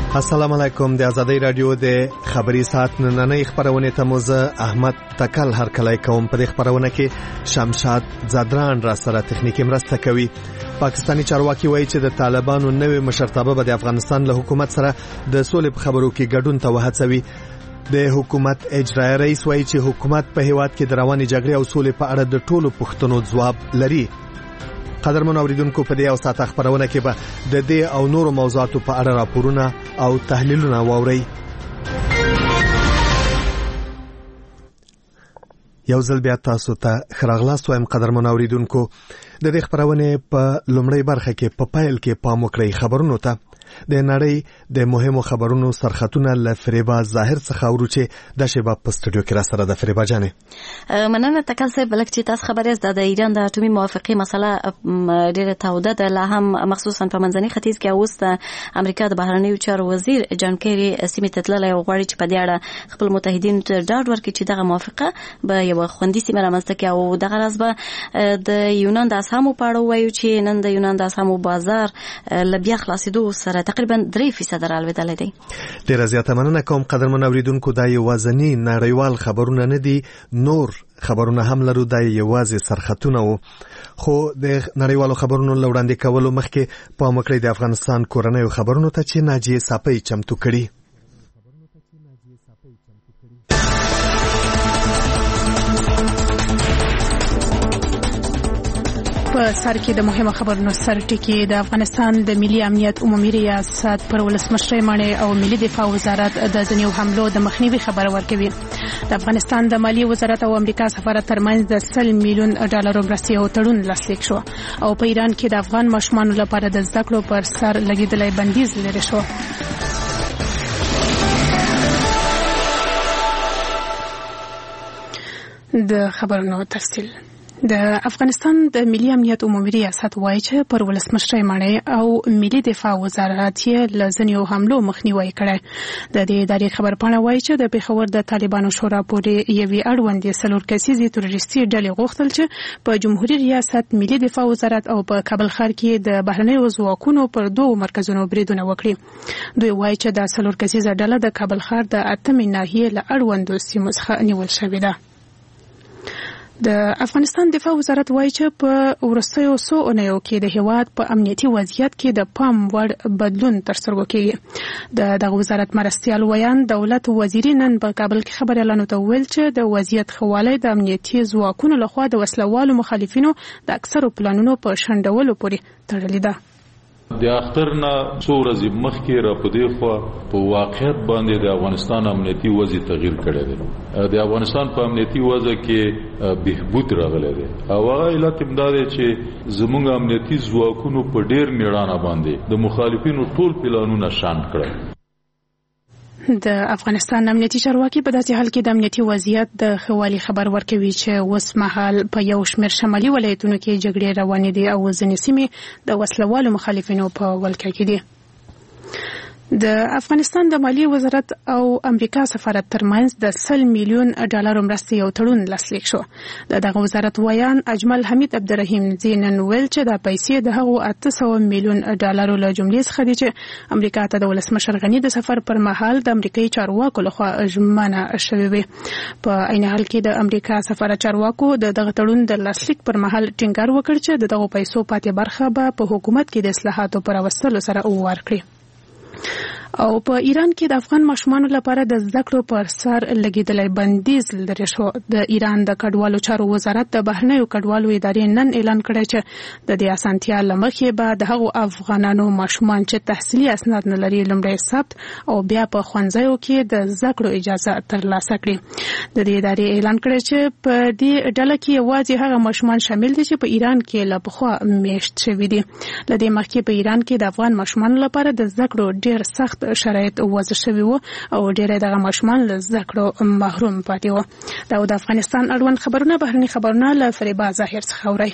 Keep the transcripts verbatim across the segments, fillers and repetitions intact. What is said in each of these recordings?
السلام علیکم. د ازادۍ رادیو د خبري ساعت نننۍ خبرونه ته موزه احمد تکل هر کله کوم. په دې خبرونه کې شمشاد زادران را سره تخنیکی مرسته کوي. پاکستانی چارواکي وایي چې د طالبانو نوې مشرتابه به د افغانستان له حکومت سره د سولې په خبرو کې ګډون ته وهڅوي. د حکومت اجرایي رئیس وایي چې حکومت په هیواد کې د روانې جګړې او سولې په اړه د ټولو پوښتنو ځواب لري. قدرمن اوریدونکو، په دې او ساعت خبرونه کې به د دې او نورو موضوعاتو په اړه راپورونه او تحلیلونه واورئ. یو ځل بیا تاسو ته خراغلاست وایم قدرمن اوریدونکو. د دې خبرونه په لومړی برخه کې په پایل کې پام وکړئ خبرونو ته. د نړۍ د مهمو خبرونو سرخطونه له فریبا ظاهر څخه ورو چې د شباب په سټوډیو کې را سره د فریبا جانې. مننه تکل صاحب. بلک چې تاسو خبرې زده د ایران د اټومي موافقې مسله ډیره توده ده، لا هم مخصوصا په منځني ختیځ کې. اوس د امریکا د بهرنیو چارو وزیر جان کیری سیمې ته تللی او غواړي چې په دې اړه خپل متحدینو ته ډاډ ورکړي چې دغه موافقه به یو خوندي سیمه رامنځته کړي. او دغه راز به د یونان د اسهامو په اړه وایو چې نن د یونان د اسهامو بازار له بیا خلاصېدو سره تقریبا درې فیصد رالوېدلی دی. ډېره زیاته مننه کوم قدرمن اوریدونکو. دا یوازینی نړیوال خبرونه نه دي، نور خبرونه هم لرو. دا یوازې سرخطونه وو. خو د نړیوالو خبرونو له وړاندې کولو مخکې پام وکړئ د افغانستان کورنیو خبرونو ته چې ناجیه صافی چمتو کړي. په سر کې د مهمه خبرونو سر ټکی. د افغانستان د ملي امنیت عمومي ریاست پر ولسمشر مانې او ملي دفاع وزارت د ځینو حملو د مخنیوي خبر ورکوي. د افغانستان د مالی وزارت او امریکا سفارت ترمنځ د سل میلیون ډالرو مرستې او تړون لاسلیک شو. او په ایران کې د افغان ماشومانو لپاره د زده کړو پر سر لګیدلې بندیز لري شو. د خبرونو تفصیل. د افغانستان د ملي امنیت عمومي ریاست وایي چې پر ولسمشر مانې او ملي دفاع وزارت یې له ځینو حملو مخنیوي کړی. د دې ادارې خبرپاڼه وایي چې د پېښور د طالبانو شورا پورې یوې اړوندې څلور کسیزې تروریستي ډلې غوښتل چې په جمهوریت ریاست، ملي دفاع وزارت او په کابل ښار کې د بهرنیو ځواکونو پر دوو مرکزونو بریدونه وکړي. دوی وایي چې دا څلور کسیزه ډله د کابل ښار د اتمې ناحیې له اړوندو سیمو څخه نیول شوې ده. د افغانستان دفاع وزارت وایي چې په وروستیو څو اونیو کې د هیواد په امنیتي وضعیت کې د پام وړ بدلون ترسره کیږي. د دغه وزارت مرستیال ویان دولت وزیر نن په کابل کې خبريالانو ته ویل چې د وضعیت خواله د امنیتي ځواکونو لخوا د وسلوالو مخالفینو د اکثرو پلانونو په شنډولو پورې تړلې ده. د اختر نه څو ورځې مخکې را پدې خو په واقعیت باندې د افغانستان امنیتي وضع تغییر کړی دی. د افغانستان په امنیتي وضع کې بهبود راغلی دی. او هغه علت هم دا دی چې زموږ امنیتي ځواکونو په ډېر میړانه باندې د مخالفینو ټول پلانونه شاند کړل. د افغانستان امنیتي چارواکي په داسې حال کې د امنیتي وضعیت د ښه خبر ورکوي چې اوس مهال په یو شمېر شمالي ولایتونو کې جګړې روانې دي او ځینې سیمې د وسلوالو مخالفینو په ولکه کې دي. د افغانستان د مالی وزارت او امریکا سفارت ترمنځ د سل میلیون ډالرو مرستې او تړون لاسلیک شو. د دغه وزارت ویان اجمل حمید عبدالرحیم زینن ویل چې دا پیسې د هغو اته سوه میلیون ډالرو له جملې څخه دي چې امریکا ته د ولسمشر غني د سفر پر مهال د امریکایي چارواکو لخوا ژمنه شوې وي. په عین حال کې د امریکا سفارت چارواکو د دغه تړون د لاسلیک پر مهال ټینګار وکړ چې د دغو پیسو پاتې برخه به په حکومت کې د اصلاحاتو پر وسیلو سره ورکړي. او په ایران کې د افغان ماشومانو لپاره د زده کړو پر سر لګیدلې بندیز لري شو. د ایران د کډوالو چارو وزارت د بهرنیو کډوالو ادارې نن اعلان کړی چې د دې اسانتیا لمخې به د هغو افغانانو ماشومان چې تحصیلي اسناد نه لري لومړی ثبت او بیا په ښوونځیو کې د زده کړو اجازه ترلاسه کړي. د دې ادارې اعلان کړی چې په دې ډله کې یوازې هغه ماشومان شامل دي چې په ایران کې له پخوا میشت شوي دي. له دې مخکې په ایران کې د افغان ماشومانو لپاره د زده کړو ډېر سخت شرایط وضع شوي وو او ډېری دغه ماشومان له زده کړو محروم پاتې وو. دا د افغانستان اړوند خبرونه بهرني خبرونه له فریبا ظاهر څخه اورئ.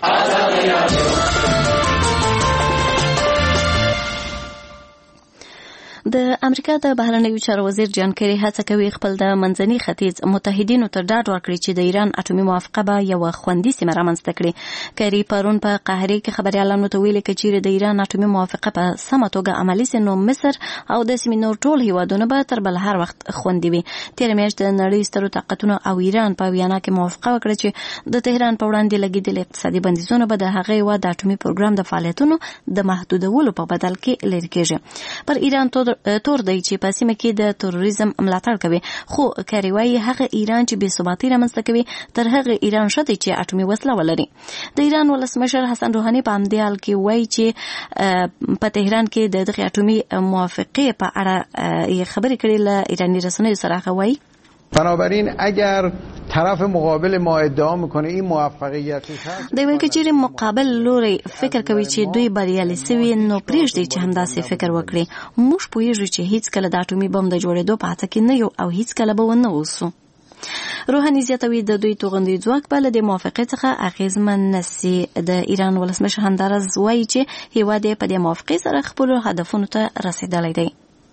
د امریکا د بهرنیو چارو وزیر جان کری هڅه کوي خپل د منځني ختیځ متحدینو ته ډاډ ورکړي چې د ایران اټومي موافقه به یو خوندي سیمه رامنځته کړي. کری پرون په قاهره کې خبريالانو ته ویلي چې د ایران اټومي موافقه په سمه توګه عملي سي نو مصر او د سیمې نور ټول هیوادونه به تر بل هر وخت خوندي وي. تیر میاشت د نړۍ سترو طاقتونو او ایران په ویانا کې موافقه وکړه چې د تهران په وړاندې لګیدل اقتصادي بندیزونه به د هغې و د اټومي پروګرام د فعالیتونو د محدودولو په بدل کې لري کېږي. پر ایران تور دی چې په سیمه کې د تروریزم ملاتړ کوي، خو کاری وايي هغه ایران چې بې ثباتي رامنځته کوي تر هغه ایران ښه دی چې اټومي وسله ولري. د ایران ولسمشر حسن روحاني په همدې حال کې وایي چې په تهران کې د دغه اټومي موافقې په اړه خبرې کړې له ایراني رسنیو سره. هغه وایي بنابراین اگر طرف مقابل ما ادعا میکنه این موفقیت هست، دوی وایي چې مقابل لوري فکر کوي چې دوی بریالي سوي نو پرېږدي چې همداسې فکر وکړي. موږ پوهیږو چې هیڅ کله د اټومي بم د جوړېدو په هڅه کې نه یو او هیڅ کله به ونه اوسو. روحاني زیاتوي د دوی توغندي ځواک به له دې موافقې څخه اغېزمن نشي. د ایران ولسمشر همدارز وایي چې هیواد یې په دې موافقې سره خپلو هدفونو ته رسیدلی دی.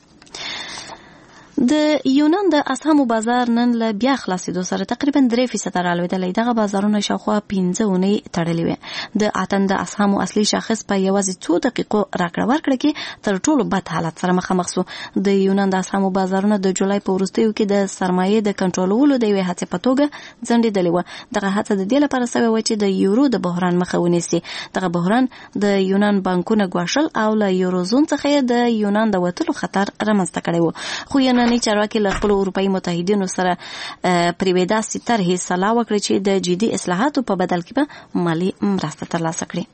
د یونان د اسهامو بازار نن له بیا خلاصېدو سره تقریبا درې فیصده رالوېدلی. دغه بازارونه شاوخوا پنځه اونۍ تړلې وې. د اتن د اسهامو اصلي شاخص په یوازې څو دقیقو راکړه ورکړه کې تر ټولو بد حالت سره مخامخ سو. د یونان د اسهامو بازارونه د جولای په وروستیو کې د سرمایې د کنټرولولو د یوې هڅې په توګه ځنډېدلې وه. دغه هڅه د دې لپاره سوې وه چې د یورو د بحران مخه ونیسي. دغه بحران د یونان بانکونه ګواښل او له یوروزون څخه د یونان د وتلو خطر رامنځته کړی و. خو یوناني چارواکي له خپلو اروپایي متحدینو سره پرې داسې طرحې سلا وکړه چې د جدي اصلاحاتو په بدل کې به مالي مرسته ترلاسه کړي.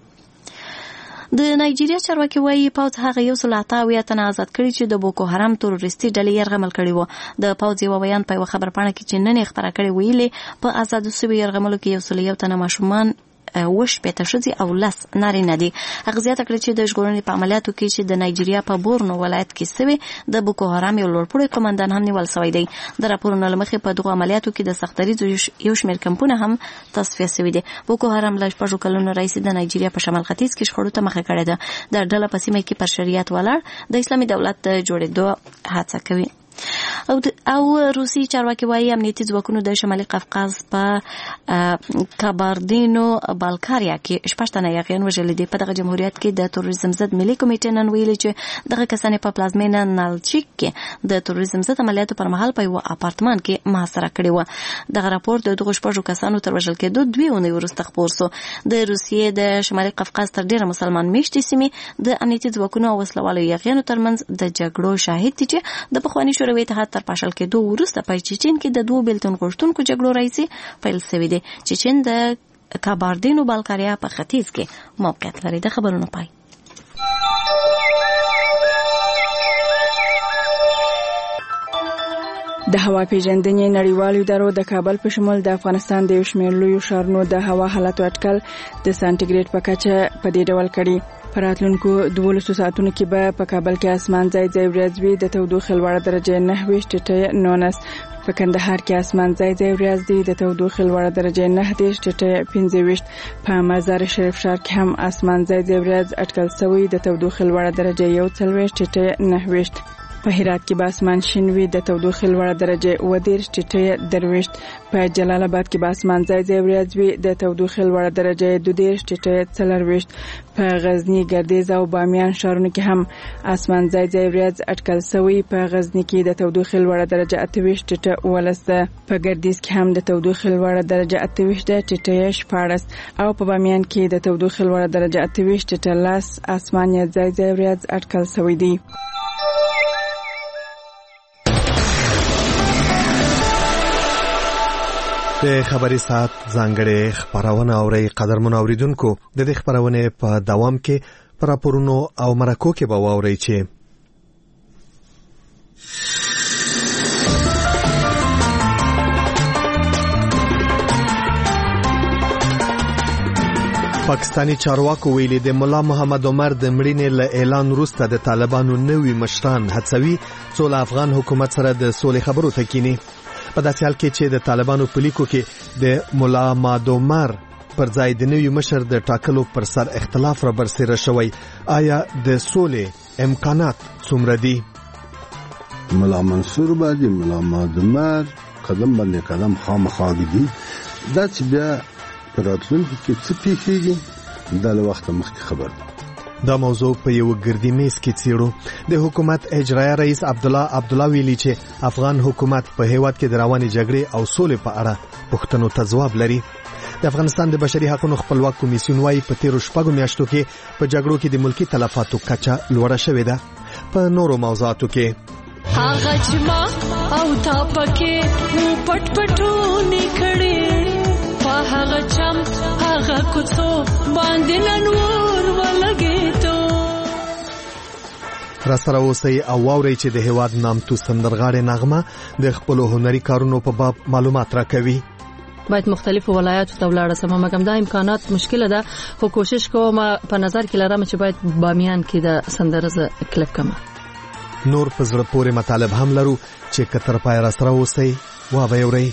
د نایجیریا چارواکي وایي پوځ هغه یو سل اته اویا تنه آزاد کړي چې د بوکو حرام تروریستي ډلې یرغمل کړي وو. د پوځ یو بیان په یوه خبرپاڼه کې چې نن یې خپره کړې ویلې په آزادو سویو یرغملو کې یو سل یو تنه ماشومان وش پېته ښځې او لس نارینه دي. هغه زیاته کړه چې د ژغورنې په عملیاتو کې چې د نایجیریا په بورنو ولایت کې سوي د بوکو حرام یو لوړپوړی قومندان هم نیول سوی دی. د راپورونو له مخې په دغو عملیاتو کې د سختدریځو یو شمېر کمپونه هم تصفیه سوي دي. بوکو حرام له شپږو کلونو راهیسې د نایجیریا په شمال ختیځ کې شخړو ته مخه کړې ده. د ډله په سیمه کې پر شریعت ولاړ د اسلامي دولت د جوړېدو هڅه کوي. او او روسي چارواکي وایي امنیتي ځواکونو د شمالي قفقاز په کاباردینو بالکاریا کې شپږ تنه یاغیان وژلي دي. په دغه جمهوریت کې د تروریزم ضد ملي کمیټې نن ویلي چې دغه کسان په پلازمینه نالچیک کې د تروریزم ضد عملیاتو پر مهال په یو اپارتمان کې محاصره کړي و. دغه راپور د دغو شپږو کسانو تر وژل کېدو دوې اونۍ وروسته خپور سو. د روسیې د شمالي قفقاز تر ډیره مسلمان میشتې سیمې د امنیتي ځواکونو او وسلوالو یاغیانو ترمنځ د جګړو شاهد دي چې د پخواني شوروي اتحاد تر پاشل کېدو وروسته په چچن کې د دوه بیلتون غوښتونکو جګړو راځي پیل شوی دی. چچن د کاباردینو بالکاریا په ختیځ کې موقعیت لري. د خبرونو پای. د هوا پیژندنې نړیوالو ادارو د کابل په شمول د افغانستان د یو شمېر لویو ښارونو د هوا حالاتو اټکل د سانټیګریډ په کچه په دې ډول کړي. په راتلونکو دولسو ساعتونو کې به په کابل کې اسمان ځای ځای وريځ وي. د تودوخې لوړه درجه نهه ویشت ټیټه نولس. په کندهار کې اسمان ځای ځای وريځ دي. د تودوخې لوړه درجه نهه دېرش ټیټه پنځه ویشت. په مزار شریف ښار کې هم اسمان ځای ځای وريځ اټکل شوی. د تودوخې لوړه درجه یو څلوېښت ټیټه نهه ویشت. په هرات کې به اسمان شین وي. د تودوخې لوړه درجه اووه دېرش ټیټه درویشت. په جلال آباد کې به اسمان ځای ځای وريځ وي. د تودوخې لوړه درجه دوه دېرش ټیټه څلرویشت. په غزنی، ګردیز او بامیان ښارونو کې هم اسمان ځای ځای وريځ اټکل شوی. په غزنی کې د تودوخې لوړه درجه اته ویشت ټیټه اوولس ده. په ګردیز کې هم د تودوخې لوړه درجه اته ویشت ټیټه شپاړس او په بامیان کې د تودوخې لوړه درجه اته ویشت ټیټه لس اسمان یې ځای ځای وريځ اټکل شوی دی. د خبري ساعت ځانګړې خبرونه اوري. قدرمن اوریدونکو د دې خبرونه په دوام کې پر راپورونو او مرکو کې به واوري چې پاکستانی چارواکو ویلي د مولا محمد عمر د مړینې له اعلان وروسته د طالبانو نوي مشران هڅوي څو له افغان حکومت سره د سولې خبرو ته کینی. په داسې حال کې چې د طالبانو په لیکو کې د مولا محمد عمر پر ځای د نوي مشر د ټاکلو پر سر اختلاف را برسېره شوی. آیا د سولې امکانات څومره دي؟ ملا منصور باندې ملا مادمر قدم باندې قدم خامخا دي. دا چې بیا په راتلونکي کې څه پیښیږي دا له وخته مخکې خبر ده. دا موضوع په یو ګردی میز کې څیړو. د حکومت اجرایه رئیس عبدالله عبدالله ویلي چې افغان حکومت په هیواد کې د روانې جګړې او سولې په اړه پوښتنو ته ځواب لري. د افغانستان د بشري حقوقو خپلواک کمیسیون وايي په تیرو شپږو میاشتو کې په جګړو کې د ملکی تلفاتو کچه لوړه شوې ده. په نورو موضوعاتو کې هغه چې ما او تا پکې پټ پټونی کړي په هغه چم هغه کوڅو باندې نور ولګېدو. را سره اوسئ او واورئ چې د هیواد نامتو سندرغاړې نغمه د خپلو هنري کارونو په باب معلومات راکوي. باید مختلفو ولایاتو ته ولاړ سم، مګم دا امکانات مشکله ده، خو کوشش کوم په نظر کې لرم چې باید بامیان کې د سندرزه کلپ کما. نور په زړه پورې مطالب هم لرو چې کتر پای را سره اوسئ وا به اورئ.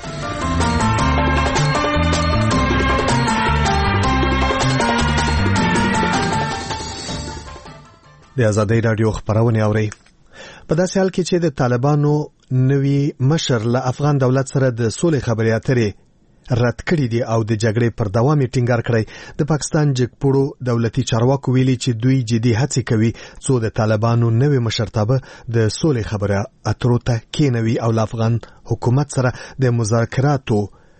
د آزادۍ رادیو خبرونه اورئ. په داسې حال کې چې د طالبانو نوی مشر له افغان دولت سره د سولې خبرې اترې رد کړې دي او د جګړې پر دوام یې ټینګار کړی. د پاکستان جګپوړو دولتي چارواکو ویلي چې دوی جدي هڅې کوي څو د طالبانو نوی مشرتابه د سولې خبرې اترو ته کېنوي او له افغان حکومت سره د مذاکراتو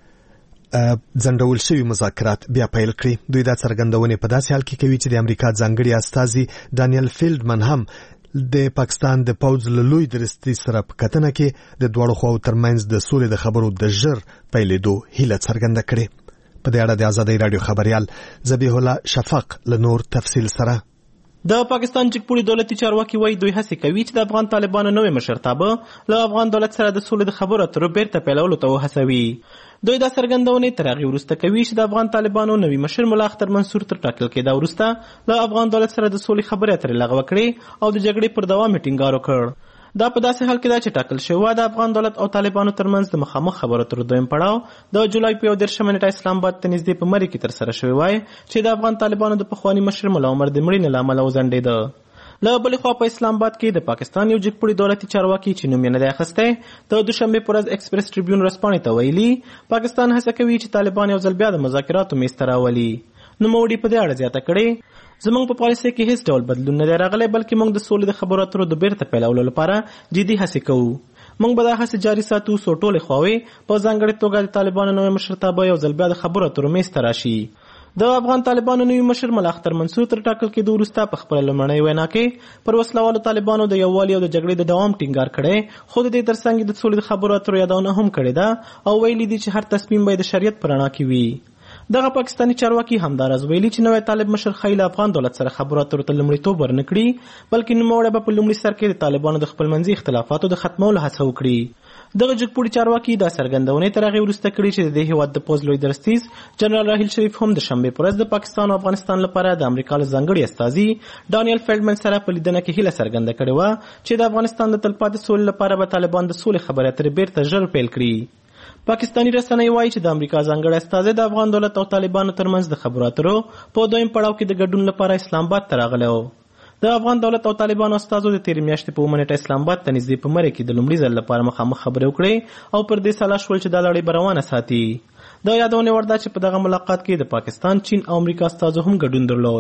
ځنډول شوي مذاکرات بیا پیل کړي. دوی دا څرګندونې په داسې حال کې کوي چې د امریکا ځانګړي استازي ډانیل فیلډمن هم د پاکستان د پوځ له لوی درستي سره په کتنه کې د دوړو خواو ترمنځ د سولې د خبرو د ژر پیلېدو هیله څرګنده کړې. په دې اړه د آزادۍ رادیو خبريال ذبیح الله شفق له نور تفصیل سره. د پاکستان جګپوړي دولتي چارواکي وایي دوی هڅه کوي چې د افغان طالبانو نوې مشرتابه له افغان دولت سره د سولې د خبرو اترو بیرته پیلولو ته وهڅوي. دوی دا څرګندونه تر هغې وروسته کوي چې د افغان طالبانو نوي مشر ملا اختر منصور تر ټاکل کېدا وروسته له افغان دولت سره د سولې خبرې اترې لغوه کړې او د جګړې پر دوام یې ټینګار وکړ. دا په داسې حال کې ده چې ټاکل شوی د افغان دولت او طالبانو ترمنځ د مخامخ خبرو اترو دویم پړاو د جولای په یو دېرشمه نیټه اسلام آباد ته نږدې په مري کې ترسره شوی وای چې د افغان طالبانو د پخواني مشر ملا عمر د مړینې له امله وځنډېده. له بلې خوا په اسلام آباد کې د پاکستان یو جګپوړي دولتي چارواکي چې نوم یې نه دی اخیستی د دوشنبې په ورځ ایکسپریس ټریبیون ورځپاڼې ته ویلي پاکستان هڅه کوي چې طالبان یو ځل بیا د مذاکراتو میز ته راولي. نوموړي په دې اړه زیاته کړې زموږ په پالیسۍ کې هیڅ ډول بدلون نه دی راغلی بلکې موږ د سولې د خبرو اترو د بیرته پیلولو لپاره جدي هڅې کوو. موږ به دا هڅې جاري ساتو څو ټولې خواوې په ځانګړې توګه د طالبانو نوی مشرتابه یو ځل بیا د خبرو اترو میز ته راشي. د افغان طالبانو نوی مشر ملا اختر منصور تر ټاکل کېدو وروسته په خپله لومړنۍ وینا کې پر وسلوالو طالبانو د یووالي او د جګړې د دوام ټینګار کړی، خو د دې ترڅنګ د سولې د خبرو اترو یادونه هم کړې ده او ویلي دي چې هر تصمیم باید د شریعت په رڼا کې وي. دغه پاکستاني چارواکي همداراز ویلي چې نوی طالب مشر ښایي له افغان دولت سره خبرو اترو ته لومړیتوب ورنکړي بلکې نوموړی به په لومړي سر کې د طالبانو د خپلمنځي اختلافاتو د ختمولو هڅه وکړي. دغه جګپوړي چارواکي دا څرګندونې تر هغې وروسته کړي چې د دې هېواد د پوځ لوی درستیز جنرال راحیل شریف هم د شنبې په ورځ د پاکستان او افغانستان لپاره د امریکا له ځانګړي استازي ډانیل فیلډمن سره په لیدنه کې هیله څرګنده کړې وه چې د افغانستان د تلپاتې سولې لپاره به طالبان د سولې خبرې اترې بیرته ژر پیل کړي. پاکستاني رسنۍ وایي چې د امریکا ځانګړی استازی د افغان دولت او طالبانو ترمنځ د خبرو اترو په دویم پړاو کې د ګډون لپاره اسلام آباد ته راغلی و. د افغان دولت او طالبانو استازو د تېرې میاشتې په اومه نیټه اسلام آباد ته نږدې په مرۍ کې د لومړي ځل لپاره مخامخ خبرې وکړې او پر دې سلا شول چې دا لړۍ به روانه ساتي. دا یادونې وړ ده چې په دغه ملاقات کې د پاکستان، چین او امریکا استازو هم ګډون درلود.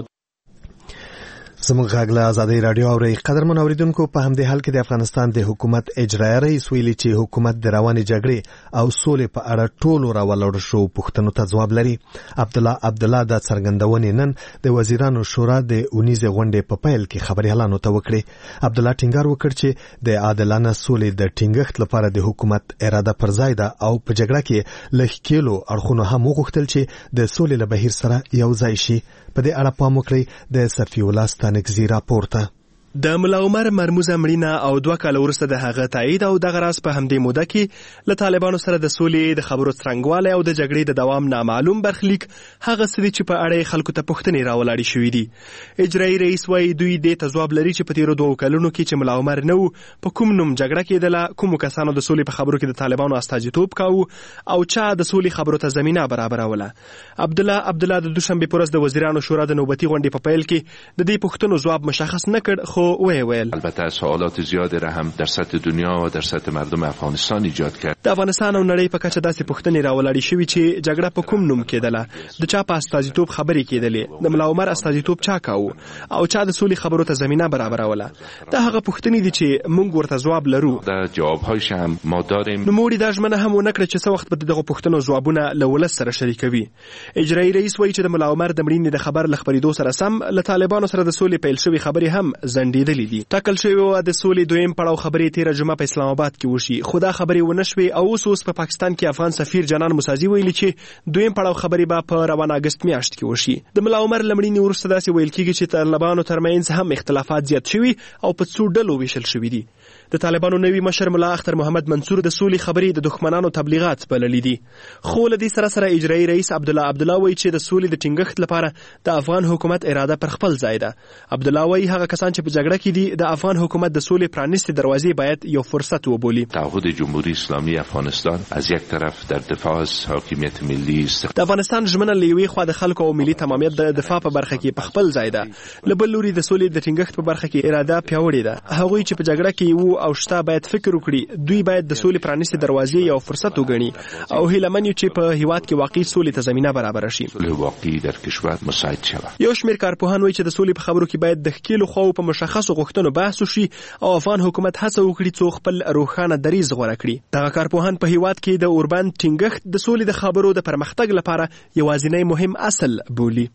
زموږ غږ له آزادۍ رادیو اورئ. قدرمن اوریدونکو، په همدې حال کې د افغانستان د حکومت اجرایه رئیس ویلي چې حکومت د روانې جګړې او سولې په اړه ټولو راولاړ شو پوښتنو ته ځواب لري. عبدالله عبدالله دا څرګندونې نن د وزیرانو شورا د اونیزې غونډې په پیل کې خبریالانو ته وکړې. عبدالله ټینګار وکړ چې د عادلانه سولې د ټینګښت لپاره د حکومت اراده پر ځای ده او په جګړه کې له ښکېلو اړخونو هم وغوښتل چې د سولې له بهیر سره یو ځای شي. په دې اړه پام وکړئ د صفي الله ستانکزي راپورته. د ملا عمر مرموزه مړینه او دوه کاله وروسته د هغه تایید او دغه راز په همدې موده کې له طالبانو سره د سولې د خبرو څرنګوالی او د جګړې د دوام نامعلوم برخلیک هغه څه دي چې په اړه یې خلکو ته پوښتنې راولاړې شوي دي. اجرایي رئیس وایي دوی دې ته ځواب لري چې په تېرو دوو کلونو کې چې ملا عمر نه و په کوم نوم جګړه کېدله، کومو کسانو د سولې په خبرو کې د طالبانو استازیتوب کاوه او چا د سولې خبرو ته زمینه برابروله. عبدالله عبدالله د دوشنبې په ورځ د وزیرانو شورا د نوبتي غونډې په پیل کې د دې پوښتنو ځواب مشخص نه کړ، خو وی ویل البته سوالات زیادی را هم در سطح دنیا و در سطح مردم افغانستان ایجاد کرد. د افغانستان او نړۍ په کچه داسې پوښتنې راولاړې شوې چې جګړه په کوم نوم کېدله، د چا په استازیتوب خبرې کېدلې، د ملا عمر استازیتوب چا کاوه او چا د سولې خبرو ته زمینه برابروله. دا هغه پوښتنې دي چې موږ ورته ځواب لرو. دا جوابهایش هم ما داریم. نوموړي دا ژمنه هم ونه کړه چې څه وخت به دغه پوښتنو ځوابونه له ولس سره شریکوي. اجرایي رئیس وایي چې د ملا عمر د مړینې د خبر له خپرېدو سره سم له طالبانو سره د سولې پیل شوې خبرې هم ځنډېدلې دي. ټاکل شوې وه د سولې دویم پړاو خبرې تېره جمعه په اسلام آباد کې وشي، خو دا خبرې ونه شوې او اوس اوس په پا پاکستان کې افغان سفیر جنان موسازي ویلي چې دویم پړاو خبرې به په روان اګست میاشت کې وشي. د ملا عمر له مړینې وروسته داسې ویل کېږي چې طالبانو ترمنځ هم اختلافات زیات شوي او په څو ډلو ویشل شوي دي. د طالبانو نوي مشر ملا اختر محمد منصور د سولې خبرې د دښمنانو تبلیغات بللي دي. خو له دې سره سره اجرایي رئیس عبدالله عبدالله وایي چې د سولې د ټینګښت لپاره د افغان حکومت اراده پر خپل ځای ده. عبدالله وایي هغه کسان چې په جګړه کې دي د افغان حکومت د سولې پرانیستې دروازې باید یو فرصت وبولي. تعهد جمهوری اسلامی افغانستان از یک طرف در دفاع از حاکمیت ملی است. د افغانستان ژمنه له یوې خوا د خلکو او ملي تمامیت د دفاع په برخه کې په خپل ځای ده، له بل لوري د سولې د ټینګښت په برخه کې اراده پیاوړې ده. هغوی چې په جګړه کې وو او شته باید فکر وکړي، دوی باید د سولې پرانیستې دروازې یو فرصت وګڼي او هیله من یو چې په هیواد کې واقعي سولې ته زمینه برابر شي. صلح واقعي در کشور مساعد شود. یو شمېر کارپوهان وایي چې د سولې په خبرو کې باید د ښکېلو خواو په مشخصو غوښتنو بحث وشي او افغان حکومت هڅه وکړي څو خپل روښانه دریځ غوره کړي. دغه کارپوهان په هیواد کې د اوربند ټینګښت د سولې د خبرو د پرمختګ لپاره یوازینی مهم اصل بولي.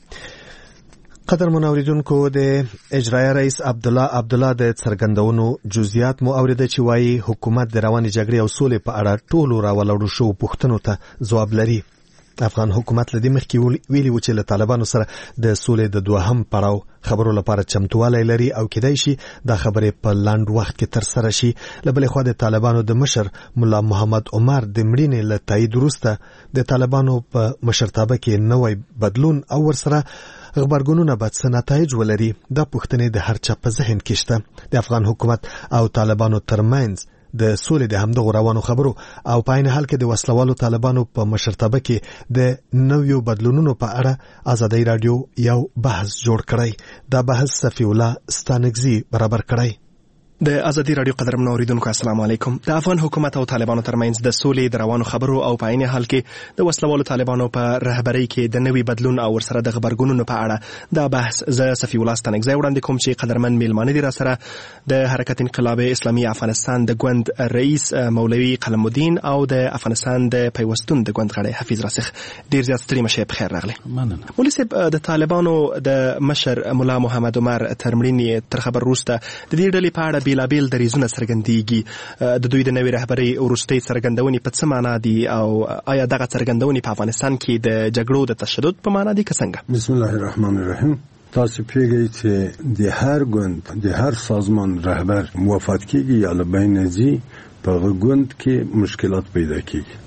قدر منوریدونکو، د اجرایي رئیس عبدالله عبدالله د څرګندونو جزئیات مو اوریده چې وایي حکومت د روانې جګړې او سولې په اړه ټولو راولاړو شوو پوښتنو ته ځواب لري. افغان حکومت له دې مخکې ویلي و چې له طالبانو سره د سولې د دوهم پړاو خبرو لپاره چمتوالی لري او کېدای شي دا خبرې په لاند وخت کې ترسره شي. له بلې خوا د طالبانو د مشر ملا محمد عمر د مړینې له تایید وروسته د طالبانو په مشرتابه کې نوی بدلون او ورسره غبرګونونه به څه نتایج ولري. دا پوښتنې د هر چا په ذهن کې شته. د افغان حکومت او طالبانو ترمنځ د سولې د همدغو روانو خبرو او په عین حال کې د وسلوالو طالبانو په مشرتابه کې د نویو بدلونونو په اړه ازادي رادیو یو بحث جوړ کړی. دا بحث صفی الله ستانکزی برابر کړی. د ازادي رادیو قدرمنو اوریدونکو السلام علیکم. د افغان حکومت او طالبانو ترمنځ د سولې د روانو خبرو او په عین حال کې د وسلوالو طالبانو په رهبرۍ کې د نوي بدلون او ورسره د خبرګونونو په اړه دا بحث زه صفی الله ستانکزی وړاندې کوم چې قدرمن میلمانه دي را سره د حرکت انقلاب اسلامي افغانستان د ګوند رئیس مولوي قلم الدین او د افغانستان د پیوستون د ګوند غړی حفیظ راسخ. ډیر زیات ستړي مشه په خیر راغلی. مننه. مولوي صاحب، د طالبانو د مشر ملا محمد عمر تر مړینې تر خبر وروسته د دې ډلې په اړه بیلابیل دریځونه څرګندېږي. د دوی د نوې رهبرۍ وروستۍ څرګندونې په څه معنا دي او آیا دغه څرګندونې په افغانستان کې د جګړو د تشدد په معنا دي که څنګه؟ بسم الله الرحمن الرحیم. تاسو پیږئ چې د هر ګوند د هر سازمان رهبر موافقت کیږي یا له بین ځي په ګوند کې مشکلات پیدا کیږي.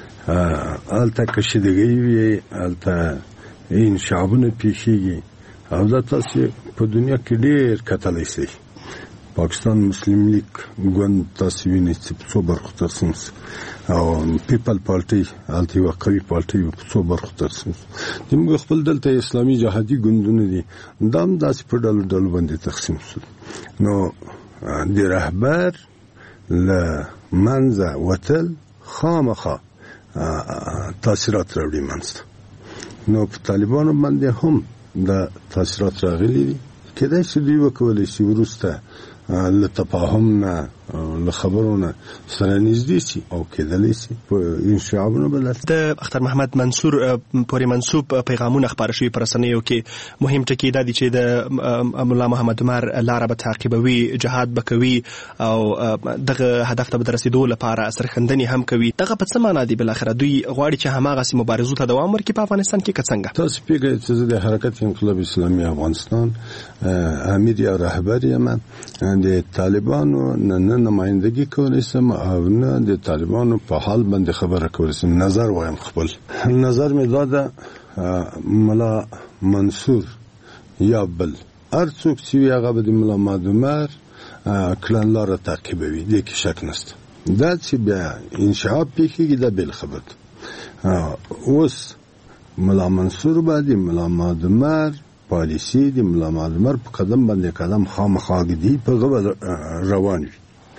البته کشیدګي وي، البته این شعبونه پیښیږي او دا تاسو په دنیا کې ډیر کتلی شي. پاکستان مسلم لیگ ګوند تاسو وینئ چې په څو برخو تقسیم شو او پیپل پارټي الته یو قوي پارټي په څو برخو تقسیم شو. د موږ خپل دلته اسلامي جهادي ګوندونه دي، دا هم داسې په ډلو ډلو باندې تقسیم شو. نو د رهبر له منځه وتل خامخا تاثیرات راوړي منځته. نو په طالبانو باندې هم د تاثیرات راغلي دي. کېدای شي دوی وکولی شي وروسته له تفاهم نه له خبرونه سره نږدې شي او کېدلی شي په این شعبونه بدل. د اختر محمد منصور پورې منسوب پیغامونه خپاره شوي په رسنیو کې. مهم ټکي دا دي چې د ملا محمد عمر لاره به تعقیبوي، جهاد به کوي او دغه هدف ته به د رسېدو لپاره سرښندنې هم کوي. دغه په څه معنا دي؟ بالاخره دوی غواړي چې هماغسې مبارزو ته دوام ورکړي په افغانستان کې که څنګه؟ تاسو پوهېږئ چې زه د حرکت انقلاب اسلامي افغانستان امیر یا رهبر یم. د طالبانو نه نمایندګي کولی شم او نه د طالبانو په حال باندې خبره کولی شم. نظر وایم خپل نظر مې دا ده ملا منصور یا بل هر څوک چې وي هغه به د ملا محمد عمر کړنلاره تعقیبوي، دې کې شک نشته. دا چې بیا انشعاب پیښیږي دا بل خبر ده. اوس ملا منصور باندې ملا محمد عمر په پالیسي د ملا معلمر په قدم باندې قدم خامخاګدي په غو روان وي.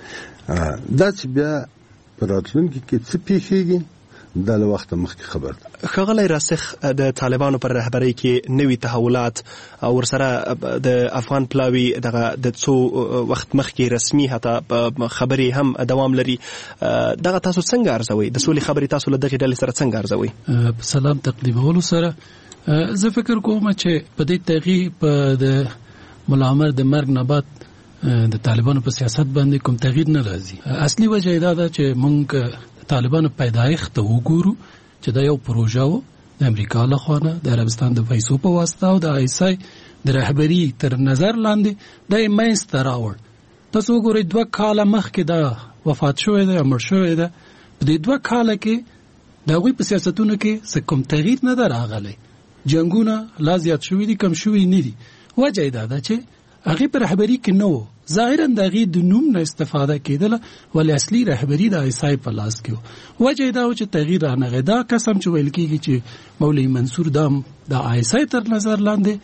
دا چې بیا په راتلونکي کې څه پیښیږي دا له وخت مخکې خبر ده. ښاغلی راسخ د طالبانو پر رهبرۍ کې نوي تحولات او ورسره د افغان پلاوي دغه د څو وخت مخکې رسمي حتی خبرې هم دوام لري. دغه تاسو څنګه ارزوئ؟ د سولې خبرې تاسو له دغې ډلې سره څنګه ارزوئ؟ په سلام تقدیمولو سره زه فکر کوم چې په دې تغییر په د ملا عمر د مرګ نه بعد د طالبانو په سیاست باندې کوم تغییر نه راځي. اصلي وجه دا ده چې موږ طالبانو پیدایښت ته وګورو چې دا یو پروژه و د امریکا له خوا نه د عربستان د پیسو په واسطه او د آیسای د رهبري تر نظر لاندې د منځته راوړ. تاسو وګورئ دوه کاله مخکې دا وفات شوی دی، مړ شوی دی. په دې دوه کاله کې د هغوی په سیاستونو کې څه کوم تغییر نه ده راغلی. جنګونه لا زیات شوي دي، کم شوي نه دي. وجه یې دا ده چې هغې په رهبري کې نه و. ظاهرا د هغې د نوم نه استفاده کېدله، ولې اصلي رهبري د آیسای په لاس کې و. وجه یې دا و چې تغییر رانغی. دا قسم چې ویل کېږي چې مولوي منصور دام د آیسای تر نظر لاندې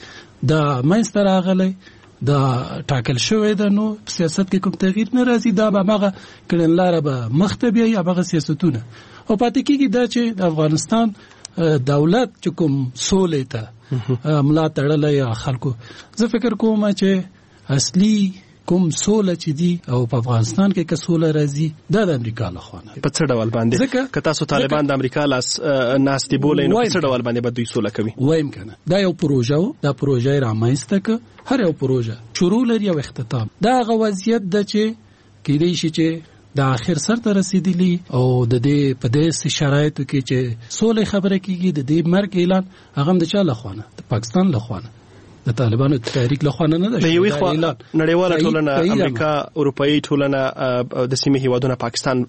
د منځته راغلی، دا ټاکل شوی ده، نو په سیاست کې کوم تغییر نه راځي. دا به هماغه کړنلاره به مخته بیایي، هماغه سیاستونه. او پاتې کېږي دا چې د افغانستان دولت چې کوم سولې ته ملا تړلی یا خلکو، زه فکر کوم چې اصلي کوم سوله چې دی او په افغانستان کې که سوله راځي دا د امریکا له خوا نه. په څه ډول باندې که تاسو طالبان د امریکا لاس ناستې بولئ نو په څه ډول باندې به دوی سوله کوي؟ وایم که نه، دا یو پروژه و، دا پروژه یې رامنځته که. هر یو پروژه شروع لري او اختتام. دا هغه وضعیت ده چې کېدی شي چې د آخر سر ته رسیدلی او د دې په داسې شرایطو کې چې سولې خبره کېږي، د دې مرګ اعلان هغه هم د چا له خوا نه؟ د پاکستان له خوا نه، د طالبانو تحریک له خوا نه ده. د یوې خوا نړیواله ټولنه، امریکا، اروپایي ټولنه، د سیمې هیوادونه پاکستان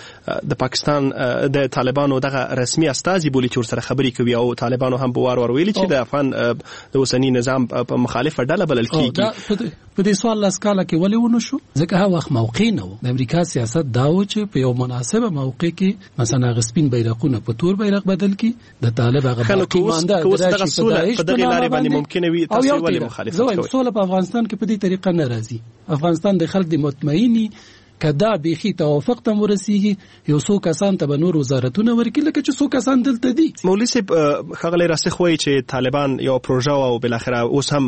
د پاکستان د طالبانو دغه رسمي استازي بولي چې ورسره خبرې کوي، او طالبانو هم په وار وار ویلي چې د افغان د اوسني نظام په مخالفه ډله بلل کېږي. په دې سوال لاس کاله کې ولې ونه شو؟ ځکه هغه وخت موقع نه و. د امریکا سیاست دا و چې په یو مناسبه موقع کې مثلا هغه سپین بیرغونه په تور بیرغ بدل کړي، د طالب هغه باقي مانده دغه سوله په دغې لارې باندې ممکنه وي. تاسو ولې مخالفت کوئ؟ سوله په افغانستان کې په دې طریقه نه راځي. افغانستان د خلک د مطمئني کدا بیخي توافق ته ورسیږي، یو څو کسان ته به نور وزارتونه ورکړي لکه چې څو کسان دلته دي. مولوي صاحب ښاغلی راسخ وایي چې طالبان یو پروژه او بالاخره اوس هم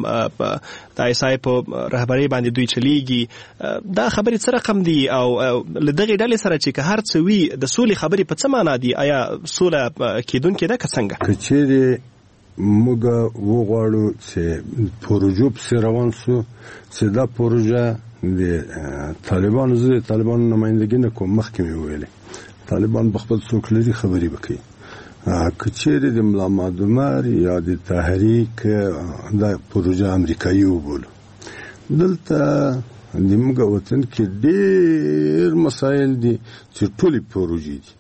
د آیسای په رهبرۍ باندې دوی چلیږي. دا خبرې څه رقم دي او له دغې ډلې سره چې که هر څه وي د سولې خبرې په څه معنا دي؟ آیا سوله کېدونکې ده که څنګه؟ که چیرې موږ وغواړو چې پروژو پسې روان سو چې دا پروژه د طالبانو، زه د طالبانو نمایندګي نه کوم، مخکې مې ویلې طالبان په خپل څوک لري خبرې وکړي. که چیرې د ملا معدمر یا د تحریک دا پروژه امریکایي وبولو، دلته د موږ وطن کې ډېر مسایل دي چې ټولې پروژې دي،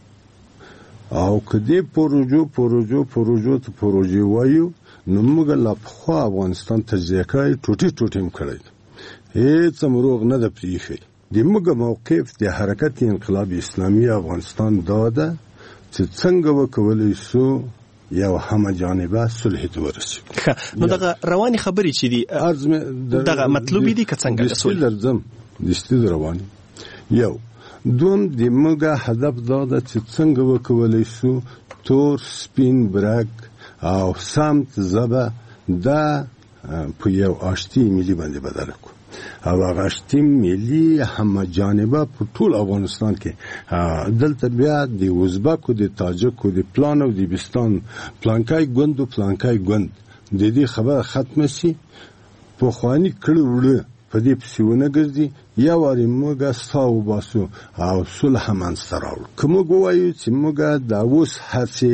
او که دې پروژو پروژو پروژو ته پروژې وایو نو موږ لا پخوا افغانستان تجزیه کوي، ټوټې ټوټې هم کړی، هیڅ مروغ نه ده پریښی. د موږ موقف د حرکت انقلاب اسلامي افغانستان دا ده چې څنګه وکولی سو یو همه جانبه صلح ته ورسېږو. نو دغه روانې خبرې چې دي دغه مطلوبې دي که څنګه د صلح؟ درځم دستي روانې. یو دوم د موږ هدف دا ده چې څنګه وکولی سو تور سپین برګ او سمت زبه دا په یو آشتي ملي باندې بدل کړو، او هغه آشتي ملي همه جانبه په ټول افغانستان کې. دلته بیا د ازبکو، د تاجکو، د پلان او د بستان پلانکای ګوند او پلانکای ګوند د دې خبره ختمه شي. پخواني کړه وړه په دې پسې ونه ګرځي، یا وارې موږ سا وباسو او صلح منځته راوړو. که موږ ووایو چې موږ د اوس هڅې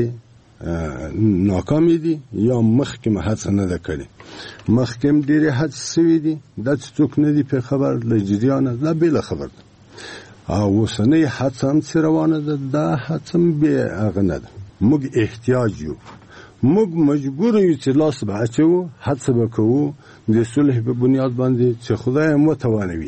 ناکامې دي یا مخکې مو هڅه نه ده کړې، مخکې هم ډېرې هڅې سوي دي، دا چې څوک نه دي پرې خبر له جریانه، دا بېله خبر ده. او اوسنۍ هڅه هم چې روانه ده دا هڅه هم بې هغه نه ده. موږ احتیاج یو، موږ مجبور یو چې لاس به اچو، هڅه به کوو د صلح په بنیاد باندې چې خدای هم وتوانوي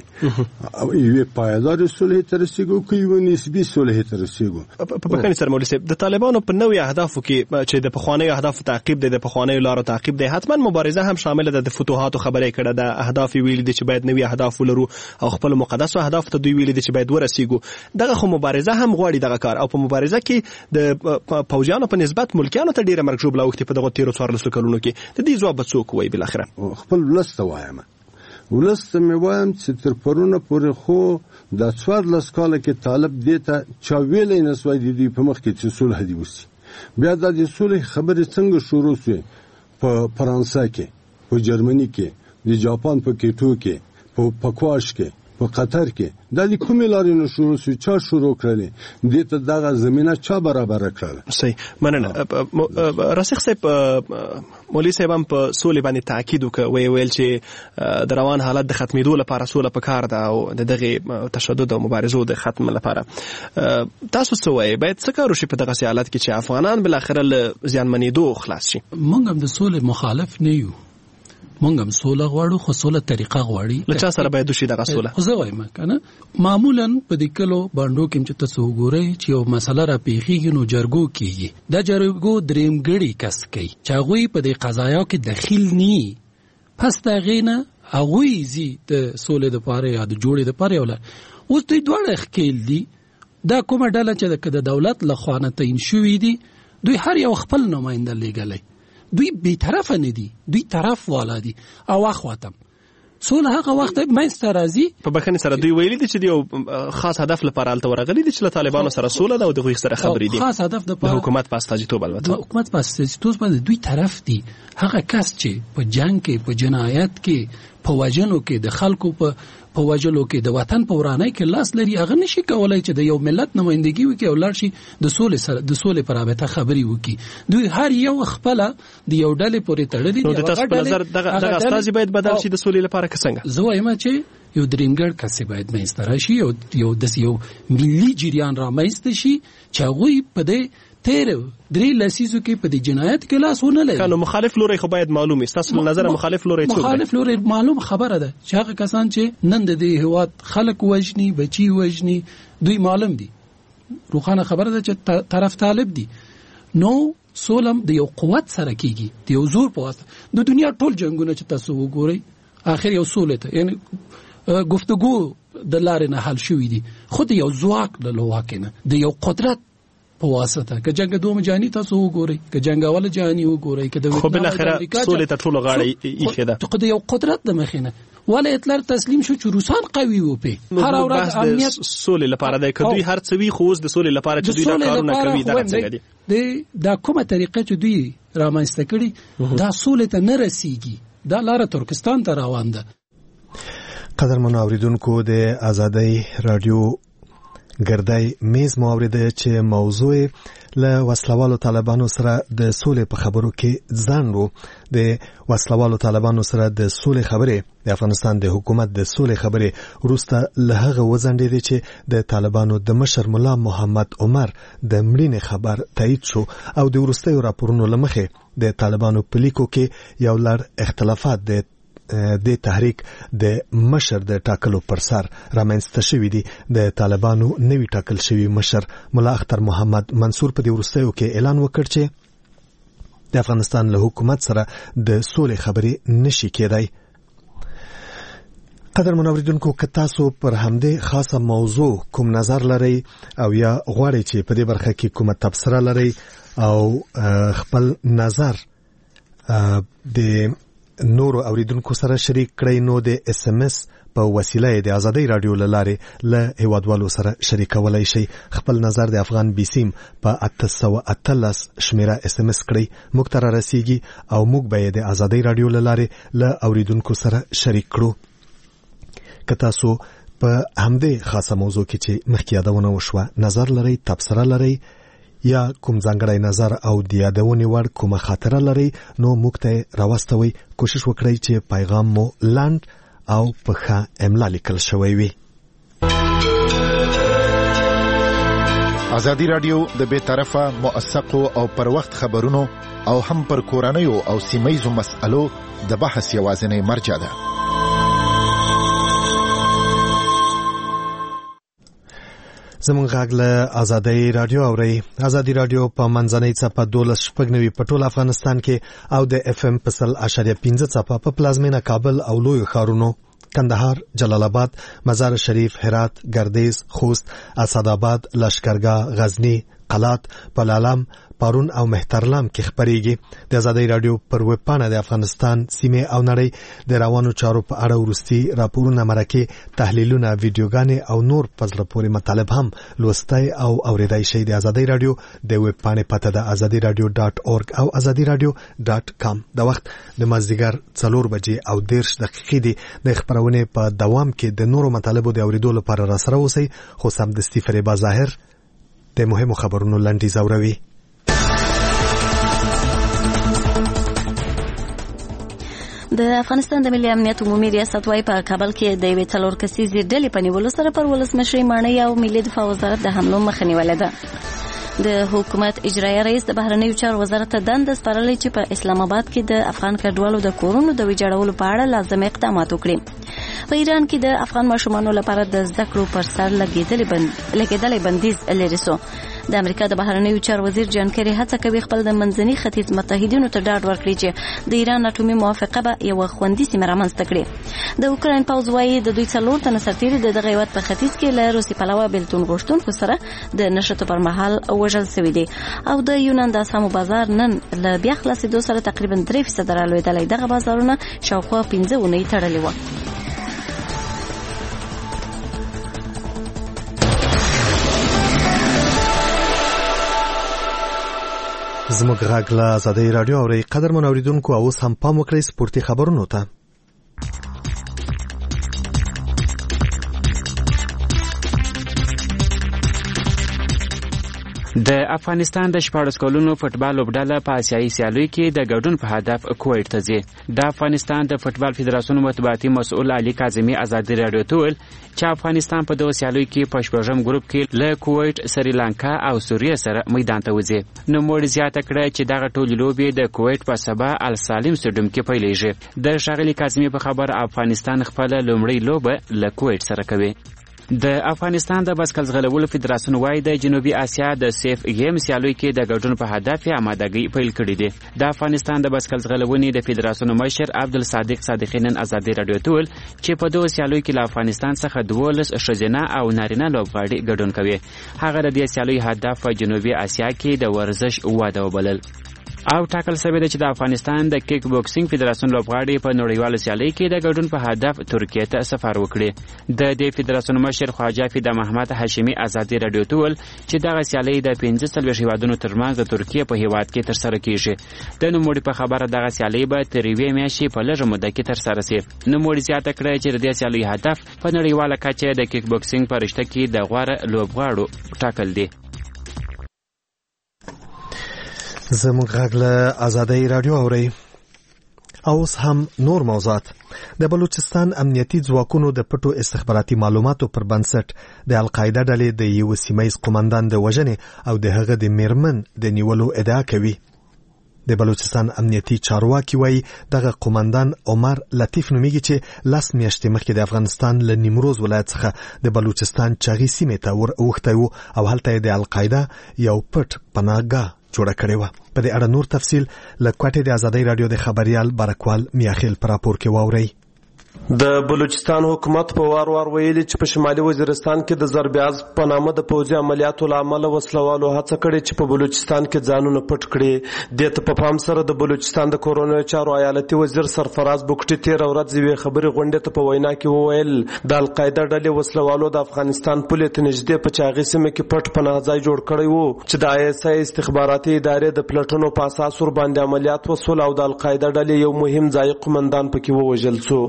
یو پایدار صلح ته رسیږو که یو نسبي صلح ته رسیږو. په بخښنې سره مولوي صاحب، د طالبانو په نوې اهدافو کې چې د پخوانیو اهدافو تعقیب دی، د پخوانیو لارو تعقیب دی، حتما مبارزه هم شامل ده. د فتوحاتو خبرې کړه، د اهداف ویل دي چې باید نوې اهداف ولرو او خپل مقدس اهداف ته دوی ویل دي چې باید ورسیږو. دغه خو مبارزه هم غواړي دغه کار، او په مبارزه کې د پوځیانو په نسبت ملکیانو ته ډیره مرګ ژوبله اوښتې په دغو تیرو څوارلسو کلونو کې. د دې ځواب به څوک وایي بالاخره؟ خپل ولس ته وایم، ولس ته مې وایم چې تر پرونه پورې خو د څوارلس کاله کې طالب دې ته چا ویلی نه سوای د دوی په مخ کې چې صلح دې وسي. بیا دا د صلح خبرې څنګه شروع سوې؟ په فرانسه کې، په جرمني کې، د جاپان په کیټو کې، په پکواش کې، په قطر کې. دا د کومې لارې نه شروع سوې؟ چا شروع کړلې؟ دې ته دغه زمینه چا برابره کړله؟ صحیح، مننه. راسخ صاحب، مولوي صاحب هم په سولې باندې تاکید وکړ، ویې ویل چې د روان حالت د ختمېدو لپاره سوله پکار ده او د دغې تشدد او مبارزو د ختم لپاره. تاسو څه وایئ، باید څه کار وشي په دغسې حالت کې چې افغانان بالاخره له زیانمنېدو خلاص شي؟ موږ هم د سولې مخالف نه یو، مونږ هم سوله غواړو، خو سوله طریقه غواړي. له چا سره باید وشي دغه سوله؟ خو زه وایم کنه، معمولا په دې کلو باندې کې چې تاسو وګورئ چې یو مسله را پیښیږي نو جرګو کیږي. دا جرګو دریمګړي کس کوي چې هغوی په دې قضایا کې دخیل ني، پس دا غینه هغوی زی د سولې لپاره یا د جوړې لپاره ولا اوس دوی دواړه ښکیل دي. دا کومه ډله چې د دولت لخوا نه تعیین شوي دي، دوی هر یو خپل نماینده لېږلی، دوی بی طرف نه دي، دوی طرف والا دي. او اخواتم سوله هغه وخت مېنسته راځي. په بخښنې سره دوی ویلي دي چې یو خاص هدف لپاره هلته ورغلي دي چې له طالبانو سره سوله ده او دغوی سره خبرې دي. خاص هدف د حکومت په استازیتوب، البته د حکومت په استازیتوب باندې دوی طرف دي. هغه کس چې په جنگ کې، په جنایت کې، په وژنو کې، د خلکو په په وجلو کې، د وطن په ورانۍ کې لاس لري، هغه نشي کولای چې د یو ملت نمائندګي وکړي او لاړ شي د سولې سره د سولې پر رابطه خبرې وکړي. دوی هر یو خپل د یو ډلې پورې تړلي دي. نو د تاسو په نظر دغه استازي باید بدل شي د سولې لپاره که څنګه؟ زه وایم چې یو درېمګړ کس باید منځته راشي، یو یو د یو ملي جریان رامنځته شي چې هغوی په دې تیر درې لسیزو کې په دې جنایت کې لاس ونه لري. کنه مخالف لوري خو باید معلوم وي. تاسو نظر مخالف لوري څه؟ مخالف لوري معلوم خبره ده چې هغه کسان چې نن د دې هواد خلک وژني، بچي وژني، دوی معلوم دي، روخانه خبره ده چې طرف طالب دي. نو سولم د یو قوت سره کیږي، د یو زور په واسطه. د دنیا ټول جنگونه چې تاسو وګورئ اخر یو سولې ته، یعنی گفتگو د لارې نه حل شوې دي، خو د یو ځواک له لوحه نه، د یو قدرت په واسطه. که جنگ دوم جهانی تاسو وګورئ، که جنگ اول جهانی وګورئ، که د خو بل اخره سولې ته ټول غاړه ایښه ده. خو د یو قدرت د مخینه ولا اطلاع تسلیم شو چې روسان قوي و په هر اورد امنیت سولې لپاره د کدوې هر څه وی خو د سولې لپاره چې دوی دا کارونه کوي دا څنګه دي؟ د دا کومه طریقه چې دوی رامنځته کړي دا سولې ته نه رسیږي، دا لار ترکستان ته روان ده. قدرمن اوریدونکو، د آزادۍ رادیو ګردای میز مواورده چې موضوع له وسلوالو طالبانو سره د سولې په خبرو کې ځان وو. د وسلوالو طالبانو سره د سولې خبرې د افغانستان د حکومت د سولې خبرې وروسته له هغه وځنډېدې چې د طالبانو د مشر ملا محمد عمر د مړینې خبر تایید شو او د وروستیو راپورونو له مخې د طالبانو په لیکو کې یو لړ اختلافات د د تحریک د مشر د ټاکلو پر سر رامنځته شوې دي. د طالبانو نوی ټاکل شوی مشر ملا اختر محمد منصور په دې وروستیو کې اعلان وکړ چې د افغانستان له حکومت سره د سولې خبرې نشي کېدای. قدرمن اوریدونکو، که تاسو پر همدې خاصه موضوع کوم نظر لرئ او یا غواړئ چې په دې برخه کې کومه تبصره لرئ او خپل نظر د نورو اوریدونکو سره شریک کړئ، نو د اس ام اس په وسیله د آزادۍ رادیو له لارې له هیوادوالو سره شریکولای شئ. خپل نظر د افغان بیسیم په اته سوه اتلس شمیره اس ام اس کړئ، موږ ته رارسیږي او موږ به یې د آزادۍ رادیو له لارې له اوریدونکو سره شریک کړو. که تاسو په همدې خاصه موضوع کې چې مخکې یادونه وشوه نظر لرئ، تبصره لرئ یا کوم ځانګړی نظر او د یادونې وړ کومه خاطره لرئ، نو موږ ته راواستوئ. کوشش وکړئ چې پیغام مو لنډ او په ښه املا لیکل شوی وي. ازادي رادیو د بې طرفه موثقو او پر وخت خبرونو او هم پر کورنیو او سیمه‌یزو مسألو د بحث یوازینی مرجع ده. زمونږ غږ له ازادي رادیو اوري. ازادي رادیو په منځنۍ څپه دولس شپږ نوي په ټول افغانستان کې او د اف ام په سل اشاریه پنځه څپه په پلازمینه کابل او لوی ښارونو کندهار، جلال آباد، مزار شریف، هرات، گردیز، خوست، اسداباد، لشکرګاه، غزنی، قلات، پلالام، پارون او مهترلام کې خبريږي. د ازادي رادیو پر ویب پاڼه د افغانستان سیمه او نړۍ د روانو چارو په اړه ورستي راپورونه، مرکه، تحلیلونه، ویډیوګانې او نور پزله پورې مطالب هم لوستای او اوریدای شي. د ازادي رادیو د ویب پاڼې پته د ازادي رادیو ډاټ اورګ او ازادي رادیو ډاټ کام. د وخت د مازدیګر څلور بجې او دیرش دقیقې دي. د خبرونه په دوام کې د نورو مطالبو د اوریدو لپاره را سره اوسئ. خو سم د استفریبا ظاهر د مهمو خبرونو لنډیز اوروي. د افغانستان د ملي امنیت عمومي ریاست وايي په کابل کې د یوې څلور کسیزې ډلې په نیولو سره پر ولسمشر ماڼۍ او ملي دفاع وزارت د حملو مخه نیولې ده. د حکومت اجرایي رئیس د بهرنیو چارو وزارت ته دنده سپارلې چې په اسلام آباد کې د افغان کډوالو د کورونو د ویجاړولو په اړه لازم اقدامات وکړي. په ایران کې د افغان ماشومانو لپاره د زده کړو پر سر لګېدلې بندیز لري سو. د امریکا د بهرنیو چارو وزیر جان کری هڅه کوي خپل د منځني ختیځ متحدینو ته ډاډ ورکړي چې د ایران اټومي موافقه به یو خوندي سیمه رامنځته کړي. د اوکراین پوځ وايي د دوی څلور تنه سرتیري د دغه هیواد په ختیځ کې له روسي پلوه بیلتون غوښتونکو سره د نشټو پر مهال وژل شوي دي. او د یونان د اسامو بازار نن له بیا خلاصېدو سره تقریبا درې فیصده رالوېدلی. دغه بازارونه شاوخوا پنځه اونۍ تړلي وو. زموږ غږ له ازادي رادیو اوري. قدرمن اوریدونکو اوس هم پام وکړئ سپورتي خبرونو ته. د افغانستان د شپاړس کلونو فوټبال لوبډله په آسیایي سیالیو کې د ګډون په هدف کویت ته ځي. د افغانستان د فوټبال فدراسیون مطبوعاتي مسؤل علي کاظمي ازادي رادیو ته ویل چې افغانستان په دغه سیالیو کې په شپږم ګروپ کې له کویت، سریلانکا او سوریه سره میدان ته وځي. نوموړي زیاته کړه چې دغه ټولې لوبې د کویت په سبا السالم سټیډیم کې پیلېږي. د ښاغلي کاظمي په خبر افغانستان خپل لومړی لوبه له کویت سره کوي. د افغانستان د بایسکل ځغلولو فدراسیون وايي د جنوبي اسیا د سیف گیم سیالیو کې د ګډون په هدف یې آمادګي پیل کړې ده. د افغانستان د بایسکل ځغلونې د فدراسیون مشر عبدالصادق صادقی نن ازادي رادیو ته ویل چې په دغه سیالیو کې له افغانستان څخه دولس ښځینه او نارینه لوبغاړي ګډون کوي. هغه د دې سیالیو هدف په جنوبي اسیا کې د ورزش واده وبلل. او ټاکل شوی دی چې د افغانستان د کیک بوکسینګ فدراسیون لوبغاړي په نړیواله سیالۍ کې د ګډون په هدف ترکیه ته سفر وکړي. د دې فدراسیون مشر خواجه فدا محمد هاشمي ازادي رادیو ته ویل چې دغه سیالۍ د پنځه څلوېښت هیوادونو ترمنځ د ترکیه په هیواد کې ترسره کیږي. د نوموړي په خبره دغه سیالۍ به تر یوې میاشتې په لږه موده کې ترسره شي. نوموړي زیاته کړه چې د دې سیالۍ هدف په نړیواله کچه د کیک بوکسینګ په رشته کې د غوره لوبغاړو ټاکل دی. زموږ غږ له ازادي رادیو اوري. اوس هم نور موضوعات. د بلوچستان امنیتي ځواکونو د پټو استخباراتي معلوماتو پر بنسټ د القاعده ډلې د یو سیمایي قومندان د وژنې او د هغه د میرمن د نیولو ادعا کوي. د بلوچستان امنیتي چارواکي وایي دغه قومندان عمر لطیف نومیږي چې لاس میاشتې مخکې د افغانستان له نیمروز ولایت څخه د بلوچستان چاغي سیمې ته ور اوښتی و او هلته د القاعده یو پټ پناهګاه جوړه کړې وه. په دې اړه نور تفصیل له کوټې د ازادي رادیو د خبريال برکوال میاخیل پر راپور کې واورئ. د بلوچستان حکومت په وار وار ویلي چې په شمالي وزیرستان کې د ضربیاز په نامه د پوځي عملیاتو له امله وسلوالو هڅه کړې چې په بلوچستان کې ځانونه پټ کړي. دې ته په پام سره د بلوچستان د کورونو چارو ایالتي وزیر سرفراز بوکټي تیر ورځ یوې خبرې غونډې ته په وینا کې وویل د القاعده ډلې وسلوالو د افغانستان پولې ته نږدې په چاغي سیمه کې پټ پناه ځای جوړ کړی وو چې د آی اس آی استخباراتي ادارې د پلټونو په اساس ور باندې عملیات وسول او د القاعده ډلې یو مهم ځای قومندان پکې ووژل شو. اپریشن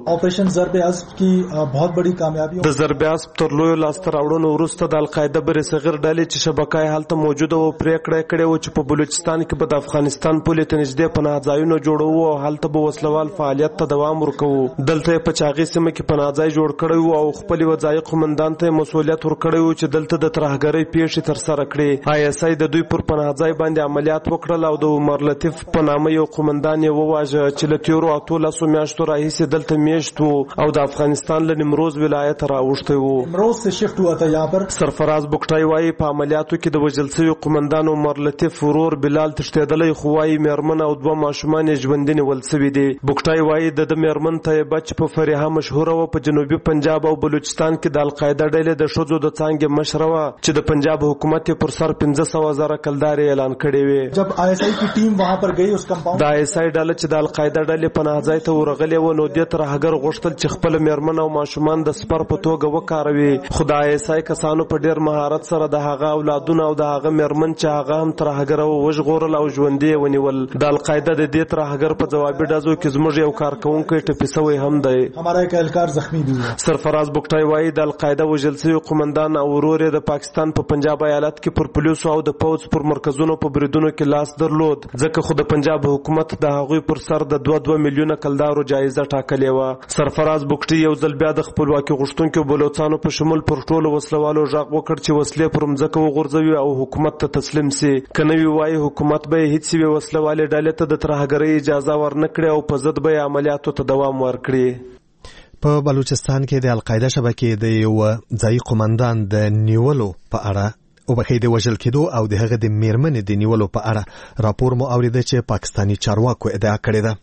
ऑपरेशन ضرب عصب की बहुत बड़ी कामयाबी د ضرب عصب تر لوی لاسته راوړنو وروسته د القاعده بر صغیر ډلې چې شبکه هلته موجوده او پریکړه کړې و چې په بلوچستان کې به د افغانستان پولې ته نږدې پناه ځایونه جوړوو او هلته به وسلوال فعالیت ته دوام ورکوو. دلته په چاغي سیمه کې پناه ځای جوړ کړی او خپل وځای قومندان ته مسؤلیت ورکړی و چې دلته د ترهګرۍ پیښې تر سره کړي. آی اس آی د دوی پر پناه ځای باندې عملیات وکړل او د عمر لطیف په نامه یو قومندان یې وواژه چې له تیرو اتو لسو میاشتو راهیسې دلته میشت و او د افغانستان له نیمروز ولایت راوښتی و. نیمروز سے شفت ہوا تھا یہاں پر. سرفراز بوکټای وایي په عملیاتو کې د وژل شوي قومندان عمر لطیف ورور بلال تښتېدلی خو وایي میرمن او دوه ماشومان یې ژوندي نیول شوي دي. بوکټای وایي د د میرمن طیبه چې په فریحه مشهوره وه په جنوبي پنجاب او بلوچستان کې د القاعده ډلې د ښځو د څانګې مشره وه چې د پنجاب حکومت یې پر سر پنځه سوه زره کلدارې اعلان کړې وې. جب آئی ایس آئی کی ټیم وہاں پر گئی اس کمپاؤنڈ د آئی ایس آئی ډله چې د القاعده ډلې پناه ځای ته ورغلې وه نو دې ترهګر غوښتل چې خپل میرمن او ماشومان د سپر په توګه وکاروي خو د آئی ایس آئی کسانو په ډیر مهارت سره د هغه اولادونه او د هغه میرمن چې هغه هم ترهګر و وژغورل او ژوندي ونیول. د القاعده د دې ترهګر په جوابي ډزو کې زموږ یو کارکونکی ټپي شوی هم دی. ہمارا ایک اہلکار زخمی بھی ہوا. سرفراز بوکټای وایي د القاعده وژل شوي قومندان او ورور یې د پاکستان په پنجاب ایالت کې پر پولیسو او د پوځ پر مرکزونو په بریدونو کې لاس درلود ځکه خو د پنجاب حکومت د هغوی پر سر د دوه دوه میلیونه کلدارو جایزه ټاکلې وه. سرفراز بوکټي یو ځل بیا د خپلواکي غوښتونکو بلوڅانو په شمول پر ټولو وسلوالو غږ وکړ چې وسلې پر مځکه وغورځوي او حکومت ته تسلیم سي. که نه وي وایي حکومت به یې هېڅ یوې وسلوالې ډلې ته د ترهګرۍ اجازه ورنه کړي او په ضد به یې عملیاتو ته دوام ورکړي. په بلوچستان کې د القاعده شبکې د یو ځایي قومندان د نیولو په اړه او بخې د وژل کېدو او د هغه د میرمنې د نیولو په اړه راپور مو اوریده چې پاکستانی چارواکو ادعا کړې ده.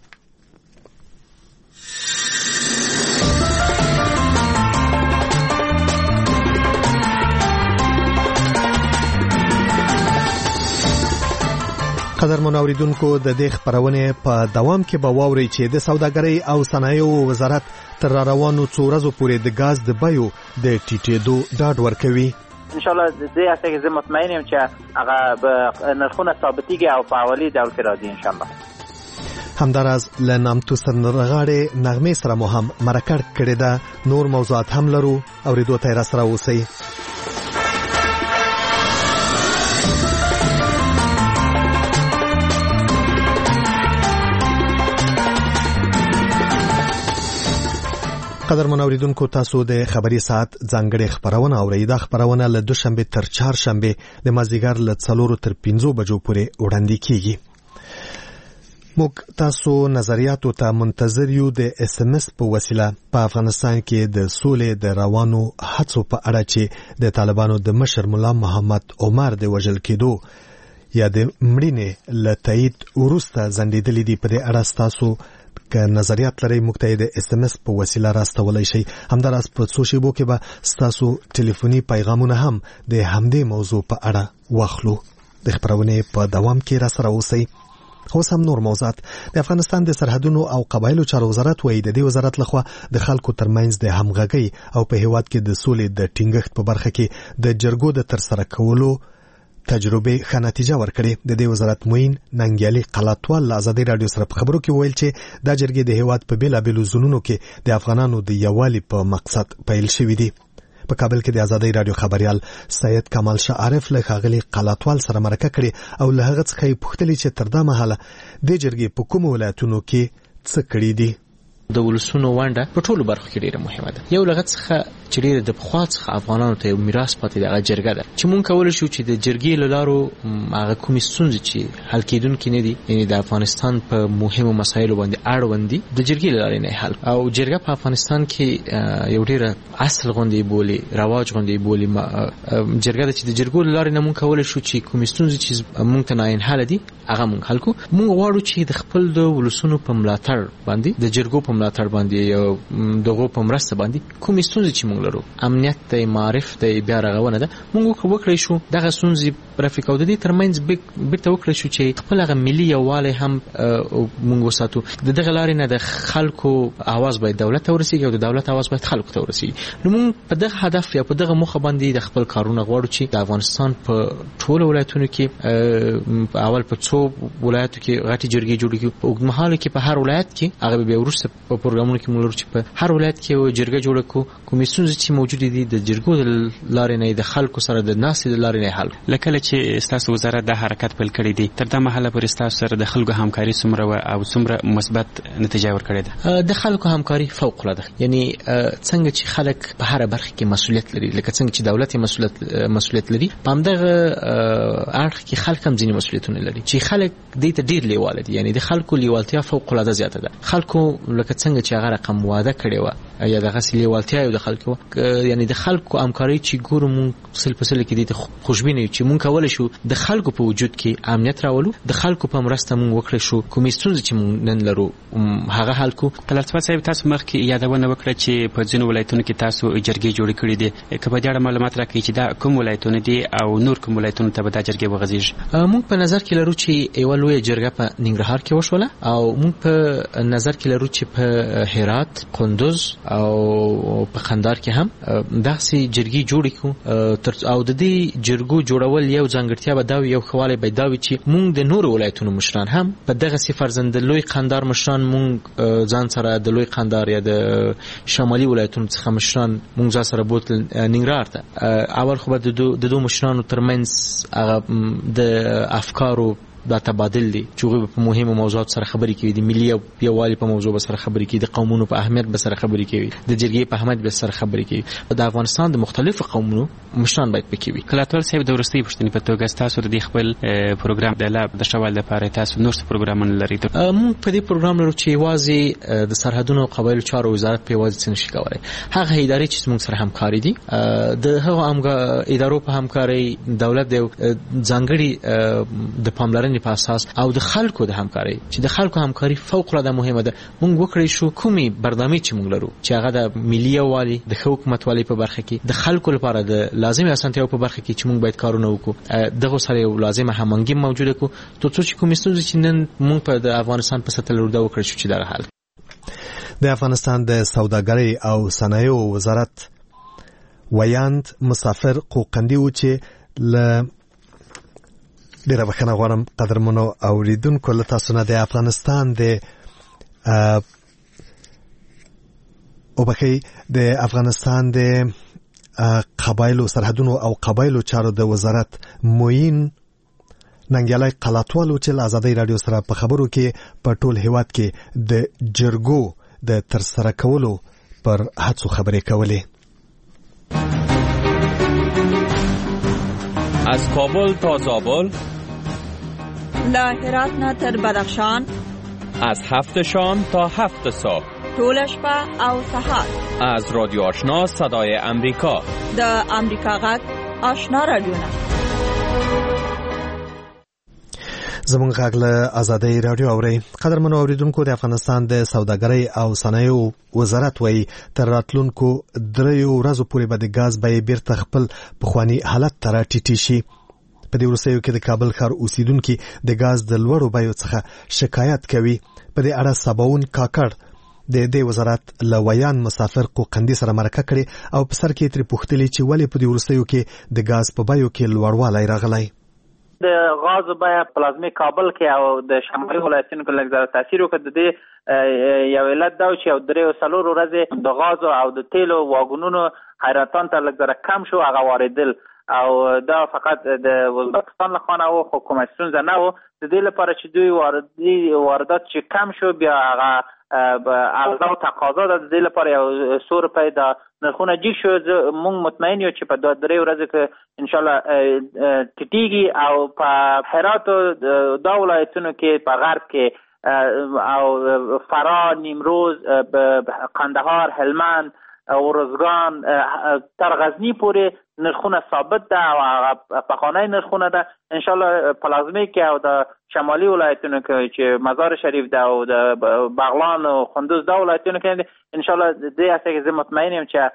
قدرمن اوریدونکو د دې خبرونه په دوام کې به واوري چې د سوداګرۍ او صنایعو وزارت تر روانو څو ورځو پورې د غاز د بیو د ټیټېدو ډاډ ورکوي. ان شاء الله د دې اساس زه مطمئن یم چې هغه به نرخونه ثابتېږي او په حوالی ډول کې راځي ان شاء الله. همداراز له نامتو سندرغاړې نغمې سره مو هم مرکه کړې ده. نور موضوعات هم لرو اوریدو ته را سره اوسئ. قدرمن اوریدونکو تاسو د خبري ساعت ځانګړې خبرونه اورئ. دا خبرونه له دوشنبه تر چهارشنبه د مازدیګر له څلورو تر پنځو بجو پورې وړاندې کیږي. موږ تاسو نظریاتو ته منتظر یو د اس ام اس په وسیله په افغانستان کې د سولې د روانو هڅو په اړه چې د طالبانو د مشر مولا محمد عمر د وژل کېدو یا د مړینې له تایید وروسته ځنډېدلې دي. په دې اړه تاسو که نظریات لرئ موږ ته د اس ام اس په وسیله راستولی شئ. همداراز په څو شیبو کې به ستاسو ټلیفوني پیغامونه هم د همدې موضوع په اړه واخلو. د خبرونې په دوام کې را سره اوسئ. اوس هم نور موضوعات. د افغانستان د سرحدونو او قبایلو چارو وزارت وایي د دې وزارت لخوا د خلکو ترمنځ د همغږۍ او په هیواد کې د سولې د ټینګښت په برخه کې د جرګو د ترسره کولو تجربه ښه نتیجه ورکړې. د دې وزارت معین ننګیالي قلاتوال له ازادي راډیو سره په خبرو کې ویل چې دا جرګې د هیواد په بیلابیلو زونونو کې د افغانانو د یووالي په مقصد پیل شوي دي. په کابل کې د ازادي راډیو خبريال سید کمال شاه عارف له ښاغلي قلاتوال سره مرکه کړې او له هغه څخه یې پوښتلې چې تر دا مهاله د جرګې په کومو ولایتونو کې څه کړي دي. د ولسونو ونډه په ټولو برخو کې ډیره مهمه ده. یو لغت څخه چې ډیره د پخوا څخه افغانانو ته یو میراث پاتې دی هغه جرګه ده چې مونږ کولی شو چې د جرګې له لارو هغه کومې ستونزې چې حل کېدونکې نه دي یعنې د افغانستان په مهمو مسایلو باندې اړوند دي د جرګې له لارې نه حل. او جرګه په افغانستان کې یو ډیره اصل غوندې بولي رواج غوندې بولي جرګه ده چې د جرګو له لارې نه مونږ کولی شو چې کومې ستونزې چې مونږ ته ناانحله دي هغه مونږ حل کړو. مونږ غواړو چې د خپل د ولسونو په ملاتړ باندې د جرګو په ملاتړ باندې یو دغه په مرسته باندې کومې ستونزې چې مونږ لرو امنیت ته معرف ته بیا رغونه ده مونږ وکړی شو دغه ستونزې رافیق او د دې ترمنځ بیرته وکړل شو چې خپل هغه ملي یووالی هم مونږ وساتو. د دغه لارې نه د خلکو اواز باید دولت ته ورسیږي او د دولت اواز باید خلکو ته ورسیږي. نو مونږ په دغه هدف یا په دغه موخه باندې د خپل کارونه غواړو چې د افغانستان په ټولو ولایتونو کې اول په څو ولایتو کې غټي جرګې جوړې کړو. په اوږدمهاله کې په هر ولایت کې هغه به وروسته په پروګرامونو کې مونږ چې په هر ولایت کې یو جرګه جوړه کړو. کومې ستونزې چې موجودې دي د جرګو د لارې نه د خلکو سره د ناستې د لارې نه حل. لکه چې ستاسو وزارت د حرکت پیل کړی دی تر دا مهاله پورې ستاسو سره د خلکو همکاري څومره او څومره مثبت نتیجه ورکړې ده؟ د خلکو همکاري فوق العاده، یعنی څنګه چې خلک په هر برخه کې مسؤلیت لري، لکه څنګه چې دولت مسؤلیت مسؤلیت لري، په همدغه اړخ کې خلک هم ځینې مسؤلیتونه لري چې خلک دې ته ډیر لیواله دي. یعنی د خلکو لیوالتیا فوق العاده زیاته ده. خلکو لکه څنګه چې هغه رقم واده کړی و یا دغه لیوالتیا یو د خلکو، یعنی د خلکو همکاري چې ګورو مونږ سل په سل کې دي خوشبینه چې مونږ کولای شو د خلکو په وجود کې امنیت راولو، د خلکو په مرسته مونږ وکړو شو کومې ستونزې چې مونږ نن لرو هغه حل کو. قلعت صاحب تاسو مخکې یادونه وکړه چې په ځینو ولایتونو کې تاسو جرګې جوړې کړې دي، که په دې اړه معلومات راکړئ چې دا کوم ولایتونه دي او نور کوم ولایتونو ته به دا جرګې وغځېږي؟ مونږ په نظر کې لرو چې یوه لویه جرګه په ننګرهار کې وشوله او مونږ په نظر کې لرو چې په هرات، قندوز او په قندهار کې هم داسې جرګې جوړې کړو. او د دې جرګو جوړول یو ځانګړتیا به دا وي، یو خواله به دا وي چې مونږ د نورو ولایتونو مشران هم په دغه سي فرزند لوی قندهار مشران مونږ ځان سره د لوی قندهار یا د شمالي ولایتونو څخه مشران مونږ ځان سره بوتل ننګرهار ته. اول خو به د دوه مشرانو ترمنځ هغه د افکارو دا تبادل دي چې هغه په مهمو موضوعات سره خبرې کوي، د ملي او یووالي په موضوع سره خبرې کوي، د قومونو په اهمیت به سره خبرې کوي، د جرګې په اهمیت به سره خبرې کوي. د افغانستان د مختلفو قومونو مشران باید پکې وي. کلاتول صاحب د ورستۍ پښتنې په توګه تاسو د خپل پروګرام د لاب د شوال لپاره تاسو نور څه پروګرامونه لرئ؟ موږ په دې پروګرام لرو چې یوازې د سرحدونو او قبایلو چارو وزارت په یوازې څه نشي کولای. هغه ادارې چې موږ سره همکاري دي د هغو ادارو په همکاري دولت د ځانګړي د پاملرنې په اساس او د خلکو د همکاري چې د خلکو همکاري فوق العاده مهمه ده. موږ وکړی شو کومي برنامه چې موږ لرو چې هغه د ملي یووالي د حکومتوالي په برخه کې د خلکو لپاره د لازمي اسانتیاو په برخه کې چې موږ باید کارونه وکړو، دغه سره یو لازمه همغږي موجوده کو تر څو چې کومې ستونزې چې نن موږ په د افغانستان په سطح لرو دا وکړو چې دا حل. د افغانستان د سوداګرۍ او صنایعو وزارت ویاند مسافر قوقندي و چې ل ډیره بخښنه غواړم قدرمنو اوریدونکو له تاسو نه د افغانستان د او بخې د افغانستان د قبایلو سرحدونو او قبایلو چارو د وزارت موین ننګیالي قلاتوالو چې آزادۍ رادیو سره په خبرو کې په ټول هیواد کې د جرګو د ترسره کولو پر هڅو خبرې کولې. از کابل تا زابل، له هرات نه تر بدخشان، از هفت شام تا هفت صبح، ټول شپه او سهار، از رادیو آشنا صدای امریکا، د امریکا غږ آشنا رادیو نه. زمونږ غږ له آزادۍ رادیو اورئ. قدرمنو اوریدونکو، د افغانستان د سوداګرۍ او صنایعو وزارت وایي تر راتلونکو دریو ورځو پورې به د ګاز بیې بیرته خپل پخواني حالت ته راټیټې شي. په دې وروستیو کې د کابل ښار اوسیدونکي د ګاز د لوړو بیو څخه شکایت کوي. په دې اړه سباون کاکړ د دې وزارت له ویان مسافر قوقندي سره مرکه کړې او په سر کې ترې پوښتلې چې ولې په دې وروستیو کې د ګاز په بیو کې لوړوالی راغلی. د غاز بیه پلازمي کابل کې او د شمالي ولایتونو کې لږ زیات تاثیر وکړ. د دې یو علت دا چې یو درې څلور ورځې د غاز او د تیلو واګونونو حیرتان ته لږ زره کم شو، هغه واردل او دا فقط د وزبکستان له خوا نه و، خو کومه ستونزه نه و. د دې لپاره چې دوی واردي واردات چې کم شو، بیا هغه عرضه او تقاضا د دې لپاره یو څو روپۍ د نرخونه جګ شو. موږ مطمئن یو چې په دوه درې ورځې کې انشاءالله ټیټیږي او په هرات دا ولایتونو کې په غرب کې او فرا، نیمروز، قندهار، هلمند ورزګان تر غزنی پورې نرخونه ثابت ده او هغه پخوانی نرخونه ده. ان شاء الله پلازمه کې او د شمالي ولایتونو کې چې مزار شریف ده او د بغلان او کندوز د ولایتونو کې ان شاء الله دې اساس کې زه مطمئن یم چې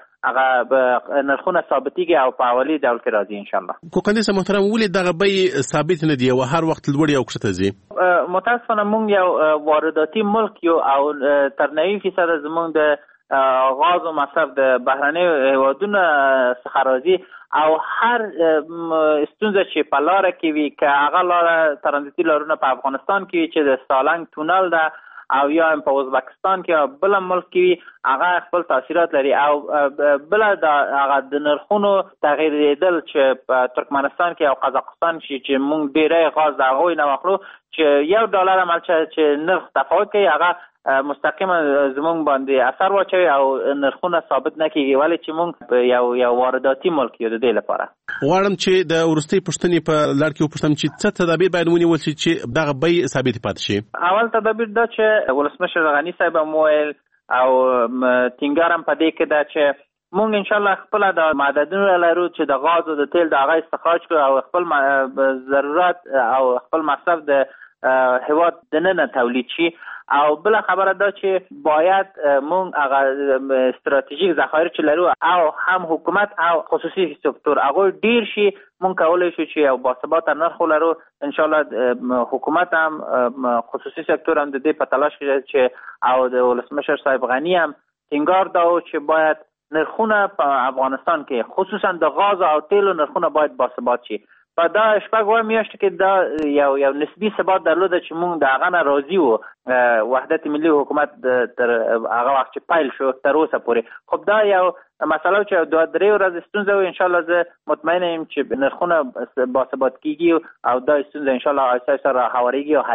هغه نرخونه ثابتيږي او په اولی ډول کې راځي ان شاء الله. کو قندیس محترم ولې دغه به ثابت نه دی او هر وخت لوړ یو کښته ځي؟ متاسفانه مونږ یو وارداتي ملک یو او تر نوي فیصد زمونږ د غاز او مصرف د بهرنۍ هیوادونو څخه راځي او هر ستونزه چې په لاره کې وي که هغه لاره ترانزیتي لارونه په افغانستان کې چې د سالنګ تونل ده او یا هم په ازبکستان کې بل ملک کې هغه خپل تاثیرات لري او بل د هغه د نرخونو تغییرېدل چې په ترکمنستان کې او قزاقستان کې چې مونږ ډېری غاز د هغوی نه واخلو چې یو ډالر عمل چې نرخ تفاوت کوي هغه مستقیما زمونږ باندې اثر واچوي او نرخونه ثابت نه کیږي ولې چې مونږ یو یو وارداتي ملک یو د دې لپاره. غواړم چې د ورستۍ پوښتنې په لړ کې وپوښتم چې څه تدابیر باید ونیول شي چې دغه بیې ثابت پاتې شي؟ اول تدابیر دا چې ولسمشر غني صاحب هم وویل او ټینګار هم په دې کې ده چې مونږ ان شاء الله خپل د معدنونو لرو چې د غاز او د تیل د هغه استخراج کړو او خپل ضرورت او خپل مصرف د هیواد دننه تولید شي او بل خبره دا چې باید مونږ هغه استراتیژیک ذخایر چې لرو او هم حکومت او خصوصي سکتور هغه ډیر شي مونږ کولای شو چې یو باثبات نرخ لرو. ان شاء الله حکومت هم خصوصي سکتور هم د دې په تلاش کې چې او د ولسمشر صاحب غنی هم ټینګار دا چې باید نرخونه په افغانستان کې خصوصا د غاز او تیلو نرخونه باید باثبات شي. په دا شپږ اوه میاشتو کې دا یو یو نسبي ثبات درلوده چې مونږ د هغه نه راضي وو وحدت ملي حکومت تر هغه وخت چې پیل شو تر اوسه پورې. خب دا یو مسله چې دوه درې ورځې ستونزه وي ان شاء الله زه مطمئن یم چې نرخونه باثبات کیږي او دا ستونزه ان شاء الله آهسته آهسته راهوارېږي او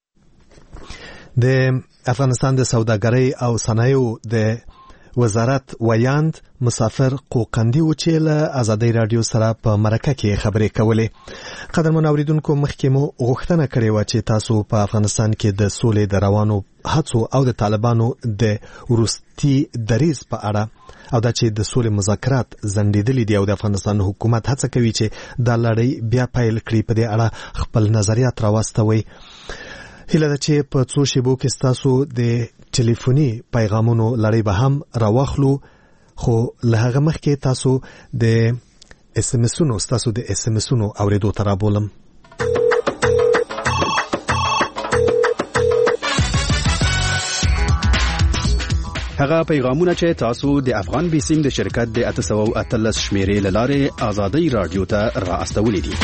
حلیږي. د افغانستان د سوداګرۍ او صنایعو د وزارت ویاند مسافر قوقندي و چې له ازادي رادیو سره په مرکه کې خبرې کولې. قدرمن اوریدونکو مخکې مو غوښتنه کړې و چې تاسو په افغانستان کې د سولې د روانو هڅو او د طالبانو د وروستي دریځ په اړه او دا چې د سولې مذاکرات ځنډېدلي دي او د افغانستان حکومت هڅه کوي چې دا لړۍ بیا پیل کړي په دې اړه خپل نظریات راوستوي. هیله ده چې په څو شیبو کې ستاسو د ټلیفوني پیغامونو لړۍ به هم راوخلو خو له هغه مخکې تاسو د اس ام اسونو ستاسو د اس ام اسونو اوریدو ته رابولم. هغه پیغامونه چې تاسو د افغان بیسیم د شرکت د اته سوه او اتلس شمیرې له لارې ازادي رادیو ته را استولې دي.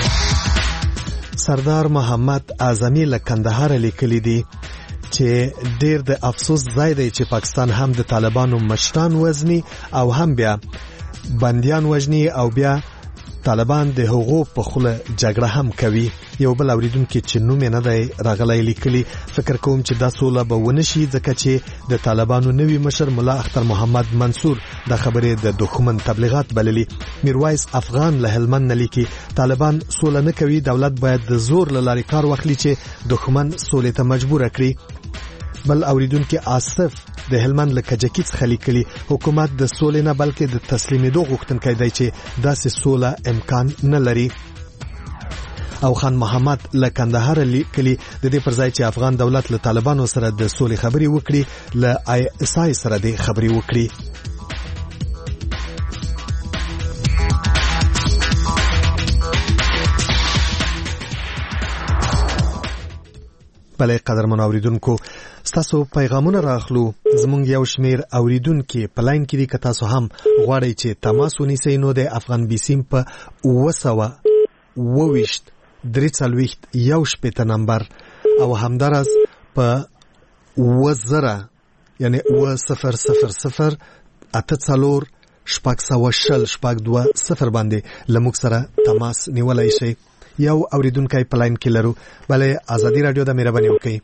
سردار محمد اعظمي له کندهار لیکلي دي چې ډیر د افسوس ځای دی چې پاکستان هم د طالبانو مشران وزني او هم بیا بنديان وزني او بیا طالبان د حقوق په خوله جګړه هم کوي. یو بل اوریدونکو چې نوم نه دی راغلی لیکلي فکر کوم چې دا سوله به ونشي ځکه چې د طالبانو نوی مشر مولا اختر محمد منصور د خبرې د دښمن تبلیغات بللي. میرویس افغان له هلمند نه لیکي طالبان سوله نه کوي دولت باید د زور له لارې کار واخلي چې دښمن سولې ته مجبور کړي. بل اوریدونکو آصف د هلمند له کجکی څخه لیکلي حکومت د سولې نه بلکې د تسلیمېدو غوښتونکی دی چې داسې سوله امکان نه لري. او خان محمد له کندهار لیکلي د دې پر ځای چې افغان دولت له طالبانو سره د سولې خبرې وکړي له آی اس آی سره د خبرې وکړي. بلې قدرمن اوریدونکو ستاسو پیغامونه راخلو. زمونږ یو شمیر اوریدونکو په لاین کې دي که تاسو هم غواړئ چې تماس ونیسئ نو د افغان بیسیم په اوه سوه اوه ویشت درې څلوېښت یو شپېته نمبر او همداراز په اوه زره یعنی اوه صفر صفر صفر اته څلور شپږ سوه شل شپږ دوه صفر باندې له موږ سره تماس نیولی شئ. یو اوریدونکی په لاین کې لرو. بلې ازادي رادیو د مهرباني وکړئ.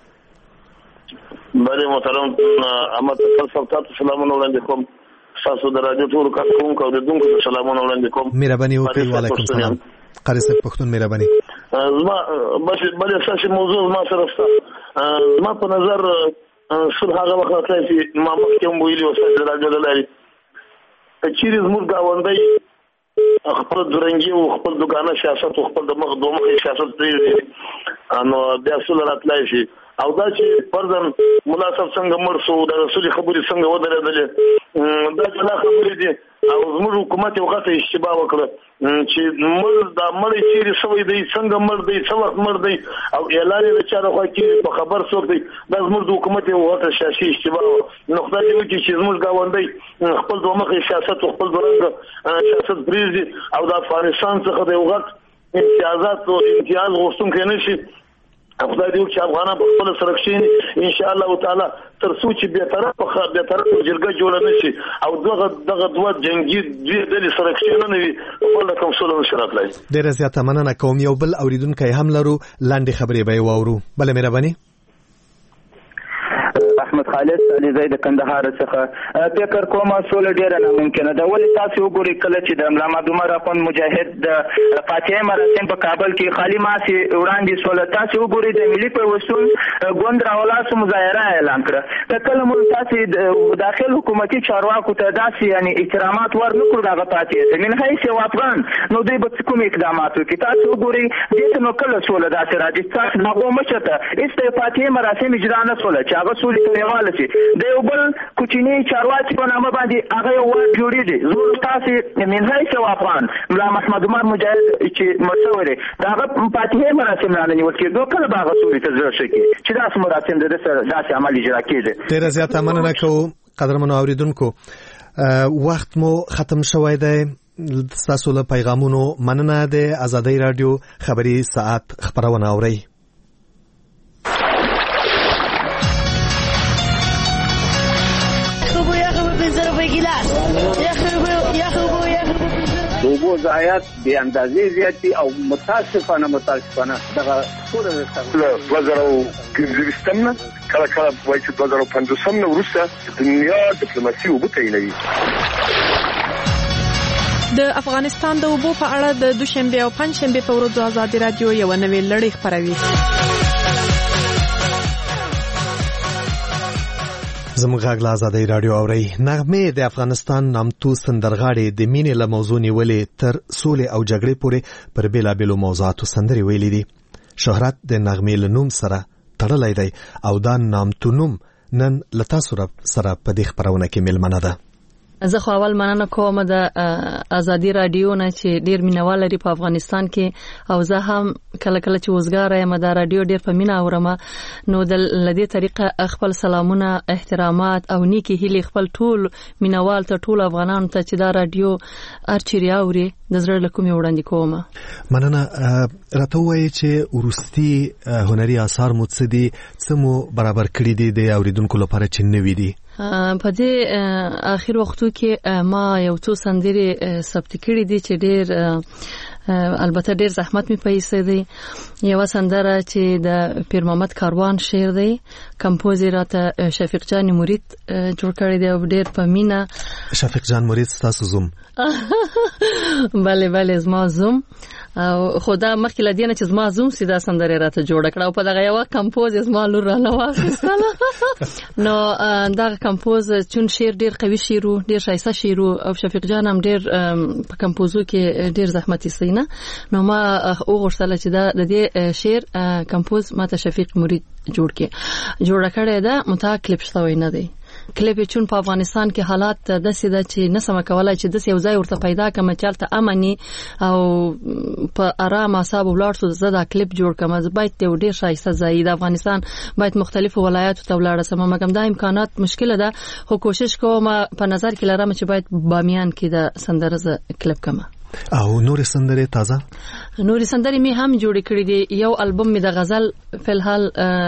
بله محترم احمد صاحب تاسو سلامونه وړاندې کوم. تاسو د رادیو ټول کارکونکو او د دونکو سلامونه وړاندې کوم. مهرباني وکړئ. وعلیکم السلام. قاری صاحب پښتون مهرباني. زما بل اساسي موضوع ما سره زما په نظر سل هغه وخت چې ما مخکې ویلي وسه راځو لري چې زموږ گاونډي خپل درنګي او خپل دکانه سیاست او خپل د مخ دوه مخ سیاست پرې نو بیا سل راتلای شي او دا چې پردن مناسب څنګه مرسو د رسول خبرې څنګه ودرېدلې دا چې لا خبرې دي او زموږ حکومت یو غته اشتباه وکړه چې مړ دا مړ چې سوي دی څنګه مړ دی څو وخت مړ دی او اعلان یې چاره خو کې په خبر څوک دی دا زموږ حکومت یو غته سیاسي اشتباه نو خدای دې وکړي چې زموږ گاونډي خپل دوه مخ سیاست او خپل درنګ سیاست بریزي او د افغانستان څخه د یو غت امتیازات او امتیاز غوښتونکي نشي خدای دې وکړي افغانان په خپل سره کښیني ان شاء الله تعالی تر څو چې به طرفه به طرفه جرګه جوړه نشي او دغه دغه دوه جنگي د سره کښینه نه وي په کوم څه له شرط لای ډیره زیاته مننه کوم یو بل اوریدونکو هم لرو لاندې خبرې به وورو بل مهرباني احمد خالد علي زید کندهار څخه فکر کوم سول ډیره ناممکنه ده ولې تاسو وګورئ کله چې د ملا محمد عمر اخوند مجاهد د فاتحه مراسم په کابل کې خالی ماسي وړاندې سول تاسو وګورئ د ملي پیوستون ګوند راولاسو مظاهره اعلان کړه کله مو تاسو داخل حکومتي چارواکو ته داسې یعنی احترامات ورنکړو دغه فاتحه من حیث یو افغان نو دوی به کوم اقدامات وکړي تاسو وګورئ دې نو کله سول داسې راځي تاسو هغه مشته است فاتحه مراسم اجرا نه سول چې هغه سول یواله شي د یو بل کوچنی چارواکي په نامه باندې هغه یو وړ جوړیږي زموږ تاسو من حیث افغان ملا محمد عمر مجاهد چې مشورې داغه فاتحه مراسم نه نیول کېدو کله باغ سوري ته ځل شي چې داس مراسم د داسې عمل اجرا کېږي ډیره زیاته مننه کوم قدرمنو اوریدونکو وخت مو ختم شوی دی تاسو له پیغامونو مننه د ازادي رادیو خبری ساعت خبرونه اورئ اوبو ضایعات به اندازې زیاتې او متاسفانه متاسفانه دغه ټول د دوه زره پنځوستم نه کله کله وایي چې دوه زره پنځوسم نه وروسته دنیا ډیپلوماسي اوبو تعینوي د افغانستان د اوبو په اړه د دوشنبه او پنځشنبه په ورځو ازادي رادیو یو نوې لړۍ خپروي زموږ غږ له ازادۍ رادیو اورئ نغمې د افغانستان نامتو سندرغاړې د مینې له موضوع نیولې تر سولې او جګړې پورې پر بېلابېلو موضوعاتو سندرې ویلي دي شهرت د نغمې له نوم سره تړلی دی او دا نامتو نوم نن له تاسو سره په دې خپرونه کې مېلمنه ده زه خو اول مننه کوم د ازادي رادیو نه چې ډیر مینوال لري په افغانستان کې او زه هم کله کله چې وزګار یم د رادیو ډیر په مینا اورم نو د لدې طریقه خپل سلامونه احترامات او نیکی هیلې خپل ټول مینوال ته ټول افغانانو ته چې دا رادیو ارچریا اوري د زړه له کومې وړاندې کوم مننه راته وایي چې ورستي هنري آثار مو څه دي څه مو برابر کړي دي د اوریدونکو لپاره چې نوي دي په دې اخر وختو کې ما یو څو سندرې ثبت کړې دي چې ډېر البته ډېر زحمت می پیسې دي یو سندره چې د پیر محمد کاروان شعر دی کمپوزر راته شفیق جان مرید جوړ کړی دی او ډېر په مینا شفیق جان مرید تاسو زوم بله بله زما زوم او خدا مخکې لدینه چې زما زوم سیدا سندره راته جوړ کړه او په دغه یو کمپوز زما لور را نواخستله نو دا کمپوز چون شعر ډیر قوي شعر ډیر شایسته شعر او شفیق جان هم ډیر په کمپوزو کې ډیر زحمت یې نو ما وغوښتل چې دا د دې شعر کمپوز ماته شفیق مرید جوړ کړي جوړ کړی دا متا کلیپ شوی نه دی کلیپ چون په افغانستان کې حالات داسې ده چې نسمه کولای چې داسې یو ځای ورته پیدا کړم چې هلته امني او په آرام اعصاب ولاړ شو زه دا کلیپ جوړ کړم زه باید یو ډېر ښایسته ځای د افغانستان باید مختلفو ولایاتو ته ولاړه سم مګم دا امکانات مشکله ده خو کوشش کوم په نظر کې لرم چې باید بامیان کې د سندره زه کلیپ کړم او نور سندرې تازه نور سندرې می هم جوړ کړې دي یو البوم می د غزل فلحال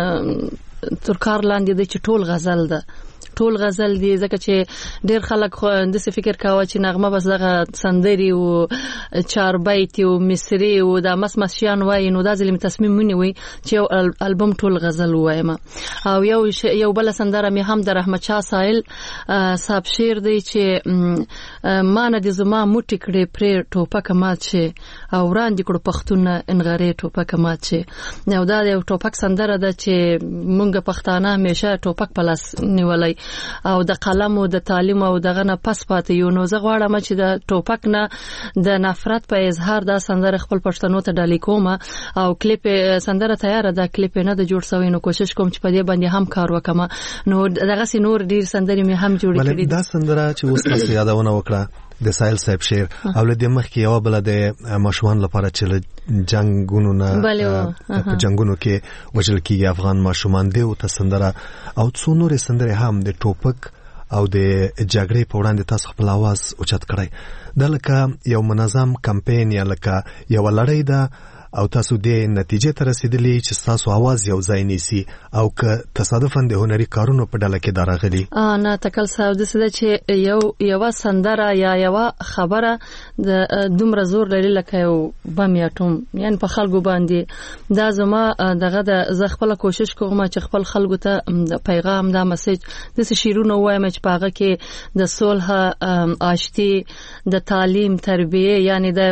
ترکار لاندې د چټول غزل ده ټول غزل دی ځکه چې ډیر خلک خو د څه فکر کاوه چې نغمه بس دغه سندري او چار بیت او مصری او د مس مسیان وای نو د ځلې تصمیم منی وي چې البوم ټول غزل وایم او یو یو بل سندره مې هم د رحمت شاه سائل صاحب شعر دی چې مان د زما موټی کړي پرې ټوپک مات شي او وړاندې کړو پښتون انغری ټوپک مات شي. نو دا یو ټوپک سندره ده چې مونږ پښتانه همیشه ټوپک په لاس نیولای او د قلم او د تعلیم او دغه نه پس پاتې یو. نو زه غواړم چې د ټوپک نه د نفرت په اظهار دا سندره خپل پښتنو ته ډالۍ کوم او کلیپ سندره تیار ده، کلیپ نه د جوړ شوی. نو کوشش کوم چې په دې باندې هم کار وکم. نو دغه سي نور ډیر سندرې مې هم جوړې کړې دي. دا سندره چې اوس تاسو یادونه وکړه د سایل صاحب شعر او لدې مخکې یو بل د ماشومان لپاره چې جنگونو نه په جنگونو کې وجل کېږي افغان ماشومان دی او تسندره او څو نورې سندرې هم د ټوپک او د جګړې په وړاندې تاسو خپل आवाज اوچت کړی. دا لکه یو منظم کمپاین یا لکه یو لړۍ ده او تاسو د نتیجې ته رسیدلی چې تاسو आवाज یو ځای نیسی او که تصادفاً د هنري کارونو په ډله کې دراغلي. ا نه تکل صاحب د څه چې یو یو سندره یا یو خبره د دومره زور لري لکه یو بم یا ټوم یعنی په خلکو باندې. دا زما دغه د زه خپل کوشش کوم چې خپل خلکو ته پیغام دا میسج د شیرونو وایم چې پاغه کې د صلح آشتی د تعلیم تربیه یعنی د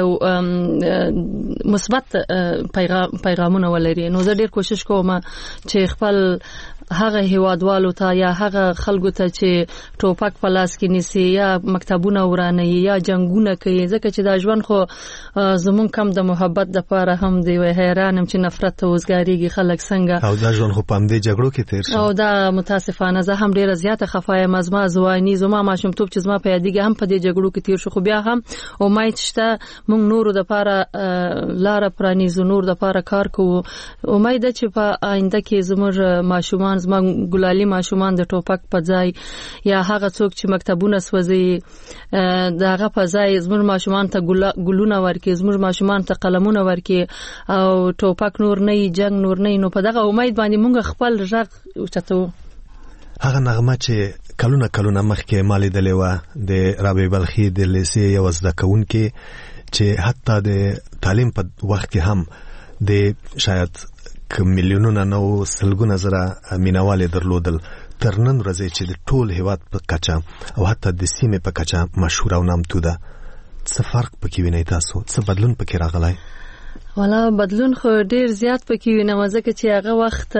مثبت پیغام پیغامونه ولري. نو زه ډیر کوشش کوم چې خپل هغه هیوادوالو ته یا هغه خلکو ته چې ټوپک په لاس کې نیسي یا مکتبونه ورانه یا جنگونه کوي ځکه چې دا ژوند خو زمون کم د محبت د پاره هم دی وای حیرانم چې نفرت او وزګاریږي خلک څنګه او دا ژوند خو پام دی جګړو کې تیر شو. او دا متاسفانه زه هم ډیره زیاته خفایم از ما ځواني زما ماشومتوب چې زما په یادګي هم په دې جګړو کې تیر شو. خو بیا هم امید شته مونږ نورو د پاره لار پرانیزو نور د پاره کار کوو. امید چې په آینده کې زموږ ماشومان زما ګلالي ماشومان د ټوپک په ځای یا هغه څوک چې مکتبونه سوځي دغه په ځای زموږ ماشومان ته ګلونه ورکړي زموږ ماشومان ته قلمونه ورکړي او ټوپک نور نه جنگ نور نه. نو په دغه امید باندې مونږ خپل ژغ اوچتو. هغه نغمه چې کلونه کلونه مخکې مالې دلې و د رابعه بلخي د لیسې یو زده کوونکې چې حتی د تعلیم په وخت کې هم د شاید میلیونونه نو سلګونه زره مینوالې درلودل تر نن ورځې چې د ټول هیواد په کچه او حتی د سیمې په کچه مشهور او نامتو ده. څه فرق پکې وینئ تاسو؟ څه بدلون پکې راغلی؟ والا بدلون خو ډیر زیات پکې وینم ځکه چې هغه وخت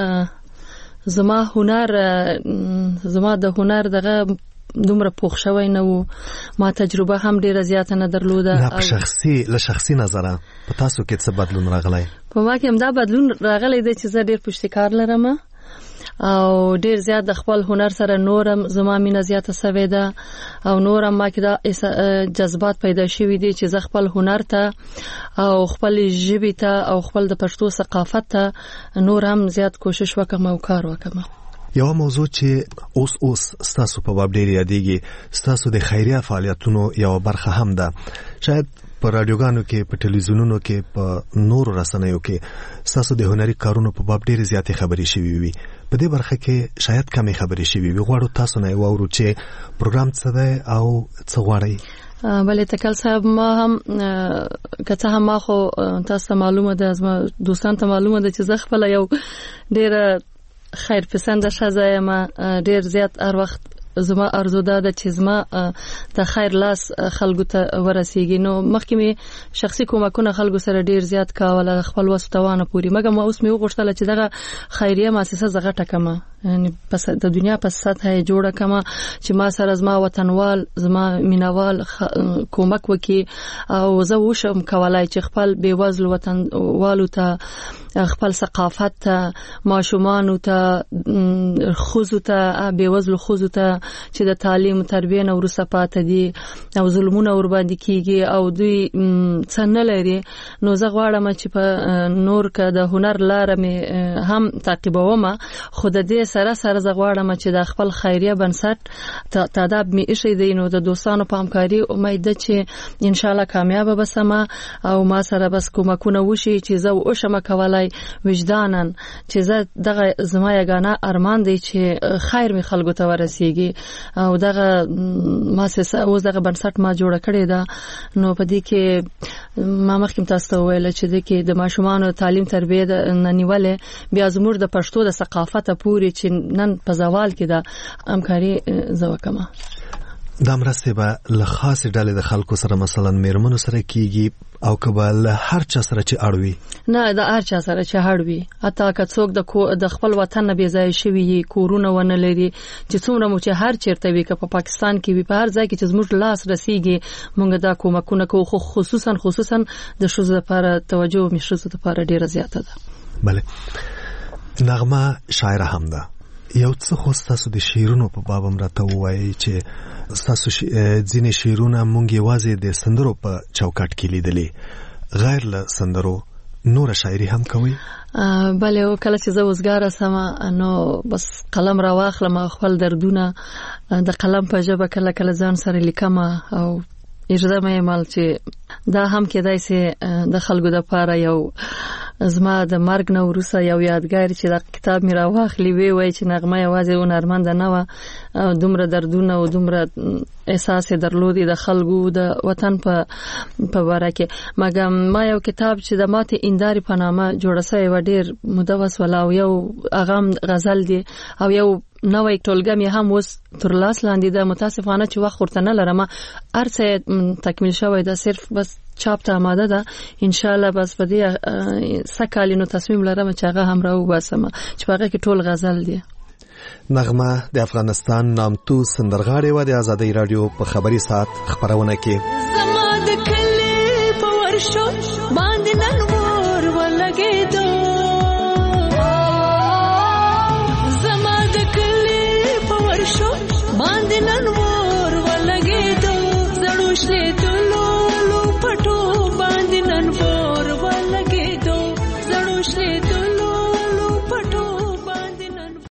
زما هنر زما د هنر دغه دومره پوښ شوی نه وو. ما تجربه هم ډیره زیاته نه درلوده. نه په شخصي له شخصي نظره په تاسو کې څه بدلون راغلی؟ په ما کې هم دا بدلون راغلی دی چې زه ډیر پشتي کار لرم او ډیر زیات د خپل هنر سره نورم زما مینه زیاته سوي ده او نورم ما کې دا جذبات پیدا شوي دي چې زه خپل هنر ته او خپل ژبې ته او خپل د پښتو ثقافت ته نورم زیات کوشش وکم او کار وکم. یو موضوع چې اوس اوس ستاسو په باب ډیر یادېږي ستاسو د خیریه فعالیتونو یو برخه هم ده. شاید په رادیوګانو کې په ټلویزیونونو کې په نورو رسنیو کې ستاسو د هنري کارونو په باب ډیر زیاتې خبرې شوي وي. په دې برخه کې شاید کمې خبرې شوي وي. غواړو تاسو نه واورو چې پروګرام څه دی او څه غواړئ. بله تکل صاحب ما هم که څه هم ما خو تاسو معلومه ده زما دوستان ته معلومه ده چې زه خپل یو ډیر خیر پسنده ښځه یم. ډیر زیات هر وخت زما ارزو ده چې زما د خیر لاس خلکو ته ورسیږي. نو مخکې مې شخصي کومکونه خلکو سره ډیر زیات کاوله خپل وس توانه پوری مګر ما اوس مې وغوښتل چې دغه خیریه مؤسسه زغه ټکمه یعنی پس د دنیا په سطح جوړه کما چې ما سره زما وطنوال زما مینوال کومک وکي او زه وشم کولای چې خپل بیوزل وطنوالو ته خپل ثقافت ته ماشومان ته خوځو ته بیوزل خوځو ته چې د تعلیم تربیه نو ورسره پاتې دي او ظلمونه ور باندې کیږي او دوی څنګه لري. نو زه غواړم چې په نور کې د هنر لار مې هم تعقیبوم خو د دې دې سره سره زه غواړم چې د خپل خیریه بنسټ تعداد می ایښی دی نو د دوستانو په همکاري امید ده چې ان شاء الله کامیاب بسم او ما سره بس کومکونه وشي چې زه وشم کولای وجدانن چې زه دغه زما یګانه ارمان دی چې خیر می خلکو ته ورسیږي او دغه مؤسسه او دغه بنسټ ما جوړ کړی دا نو په دې کې ما مخکې تاسو ته ویل چې د کې د ماشومان تعلیم تربیه د نیولې بیا زموږ د پښتو د ثقافت پورې چې نن په زوال کې د همکاري زوکمه د مرستې به له خاصې ډلې د خلکو سره مثلا میرمنو سره کیږي او که له هر چا سره چې اړوي نه د هر چا سره چې اړوي حتی که څوک د د خپل وطن نه بې ځای شوي کورونه ونه لري چې څومره مو چې هر چیرته وي که په پاکستان کې وي په هر ځای کې چې زموږ لاس رسیږي موږ دا کومکونه کوو خو خصوصا خصوصا د ښځو لپاره توجه مې ښځو لپاره ډیره زیاته ده. بله نغمه شاعره هم ده یو څه خو ستاسو د شعرونو په باب هم راته ووایي چې ستاسو ځینې شعرونه مونږ یوازې د سندرو په چوکاټ کې لیدلې غیر له سندرو نور شاعري هم کوي؟ بله کله چې زه وزګاره سم نو بس قلم را واخلم خپل دردونه د قلم په ژبه کله کله ځان سره لیکم او اجازه مې مال چې دا هم کېدای سي د خلکو د پاره یو زما د مرګ نه وروسته یو یادګار چې د کتاب مې راواخلي وی وای چې نغمه یوازې هنرمنده نه وه دومره دردونه او دومره احساس درلودي د خلکو د وطن په په باره کې مګر ما یو کتاب چې د ماته انداري په نامه جوړه سوی و ډېر موده وسوله او یو هغه غزل دی او یو نوې ټولګه مې هم اوس تر لاس لاندې ده متاسفانه چې وخت ورته نه لرم هر څه تکمیل شوی ده صرف بس چاپ ته آماده ده ان شاء الله بس په دې سکالینو تصمیم لرم چې هغه هم راو باسم چې هغه کې ټول غزل دی. نغمه د افغانستان نامتو سندرغاړې و د آزادۍ رادیو په خبري ساعت خبرونه کې زما د کلی په ورشو باندې نن ور ولګېدو زما د کلی په ورشو باندې نن ور ولګېدو زړو شلې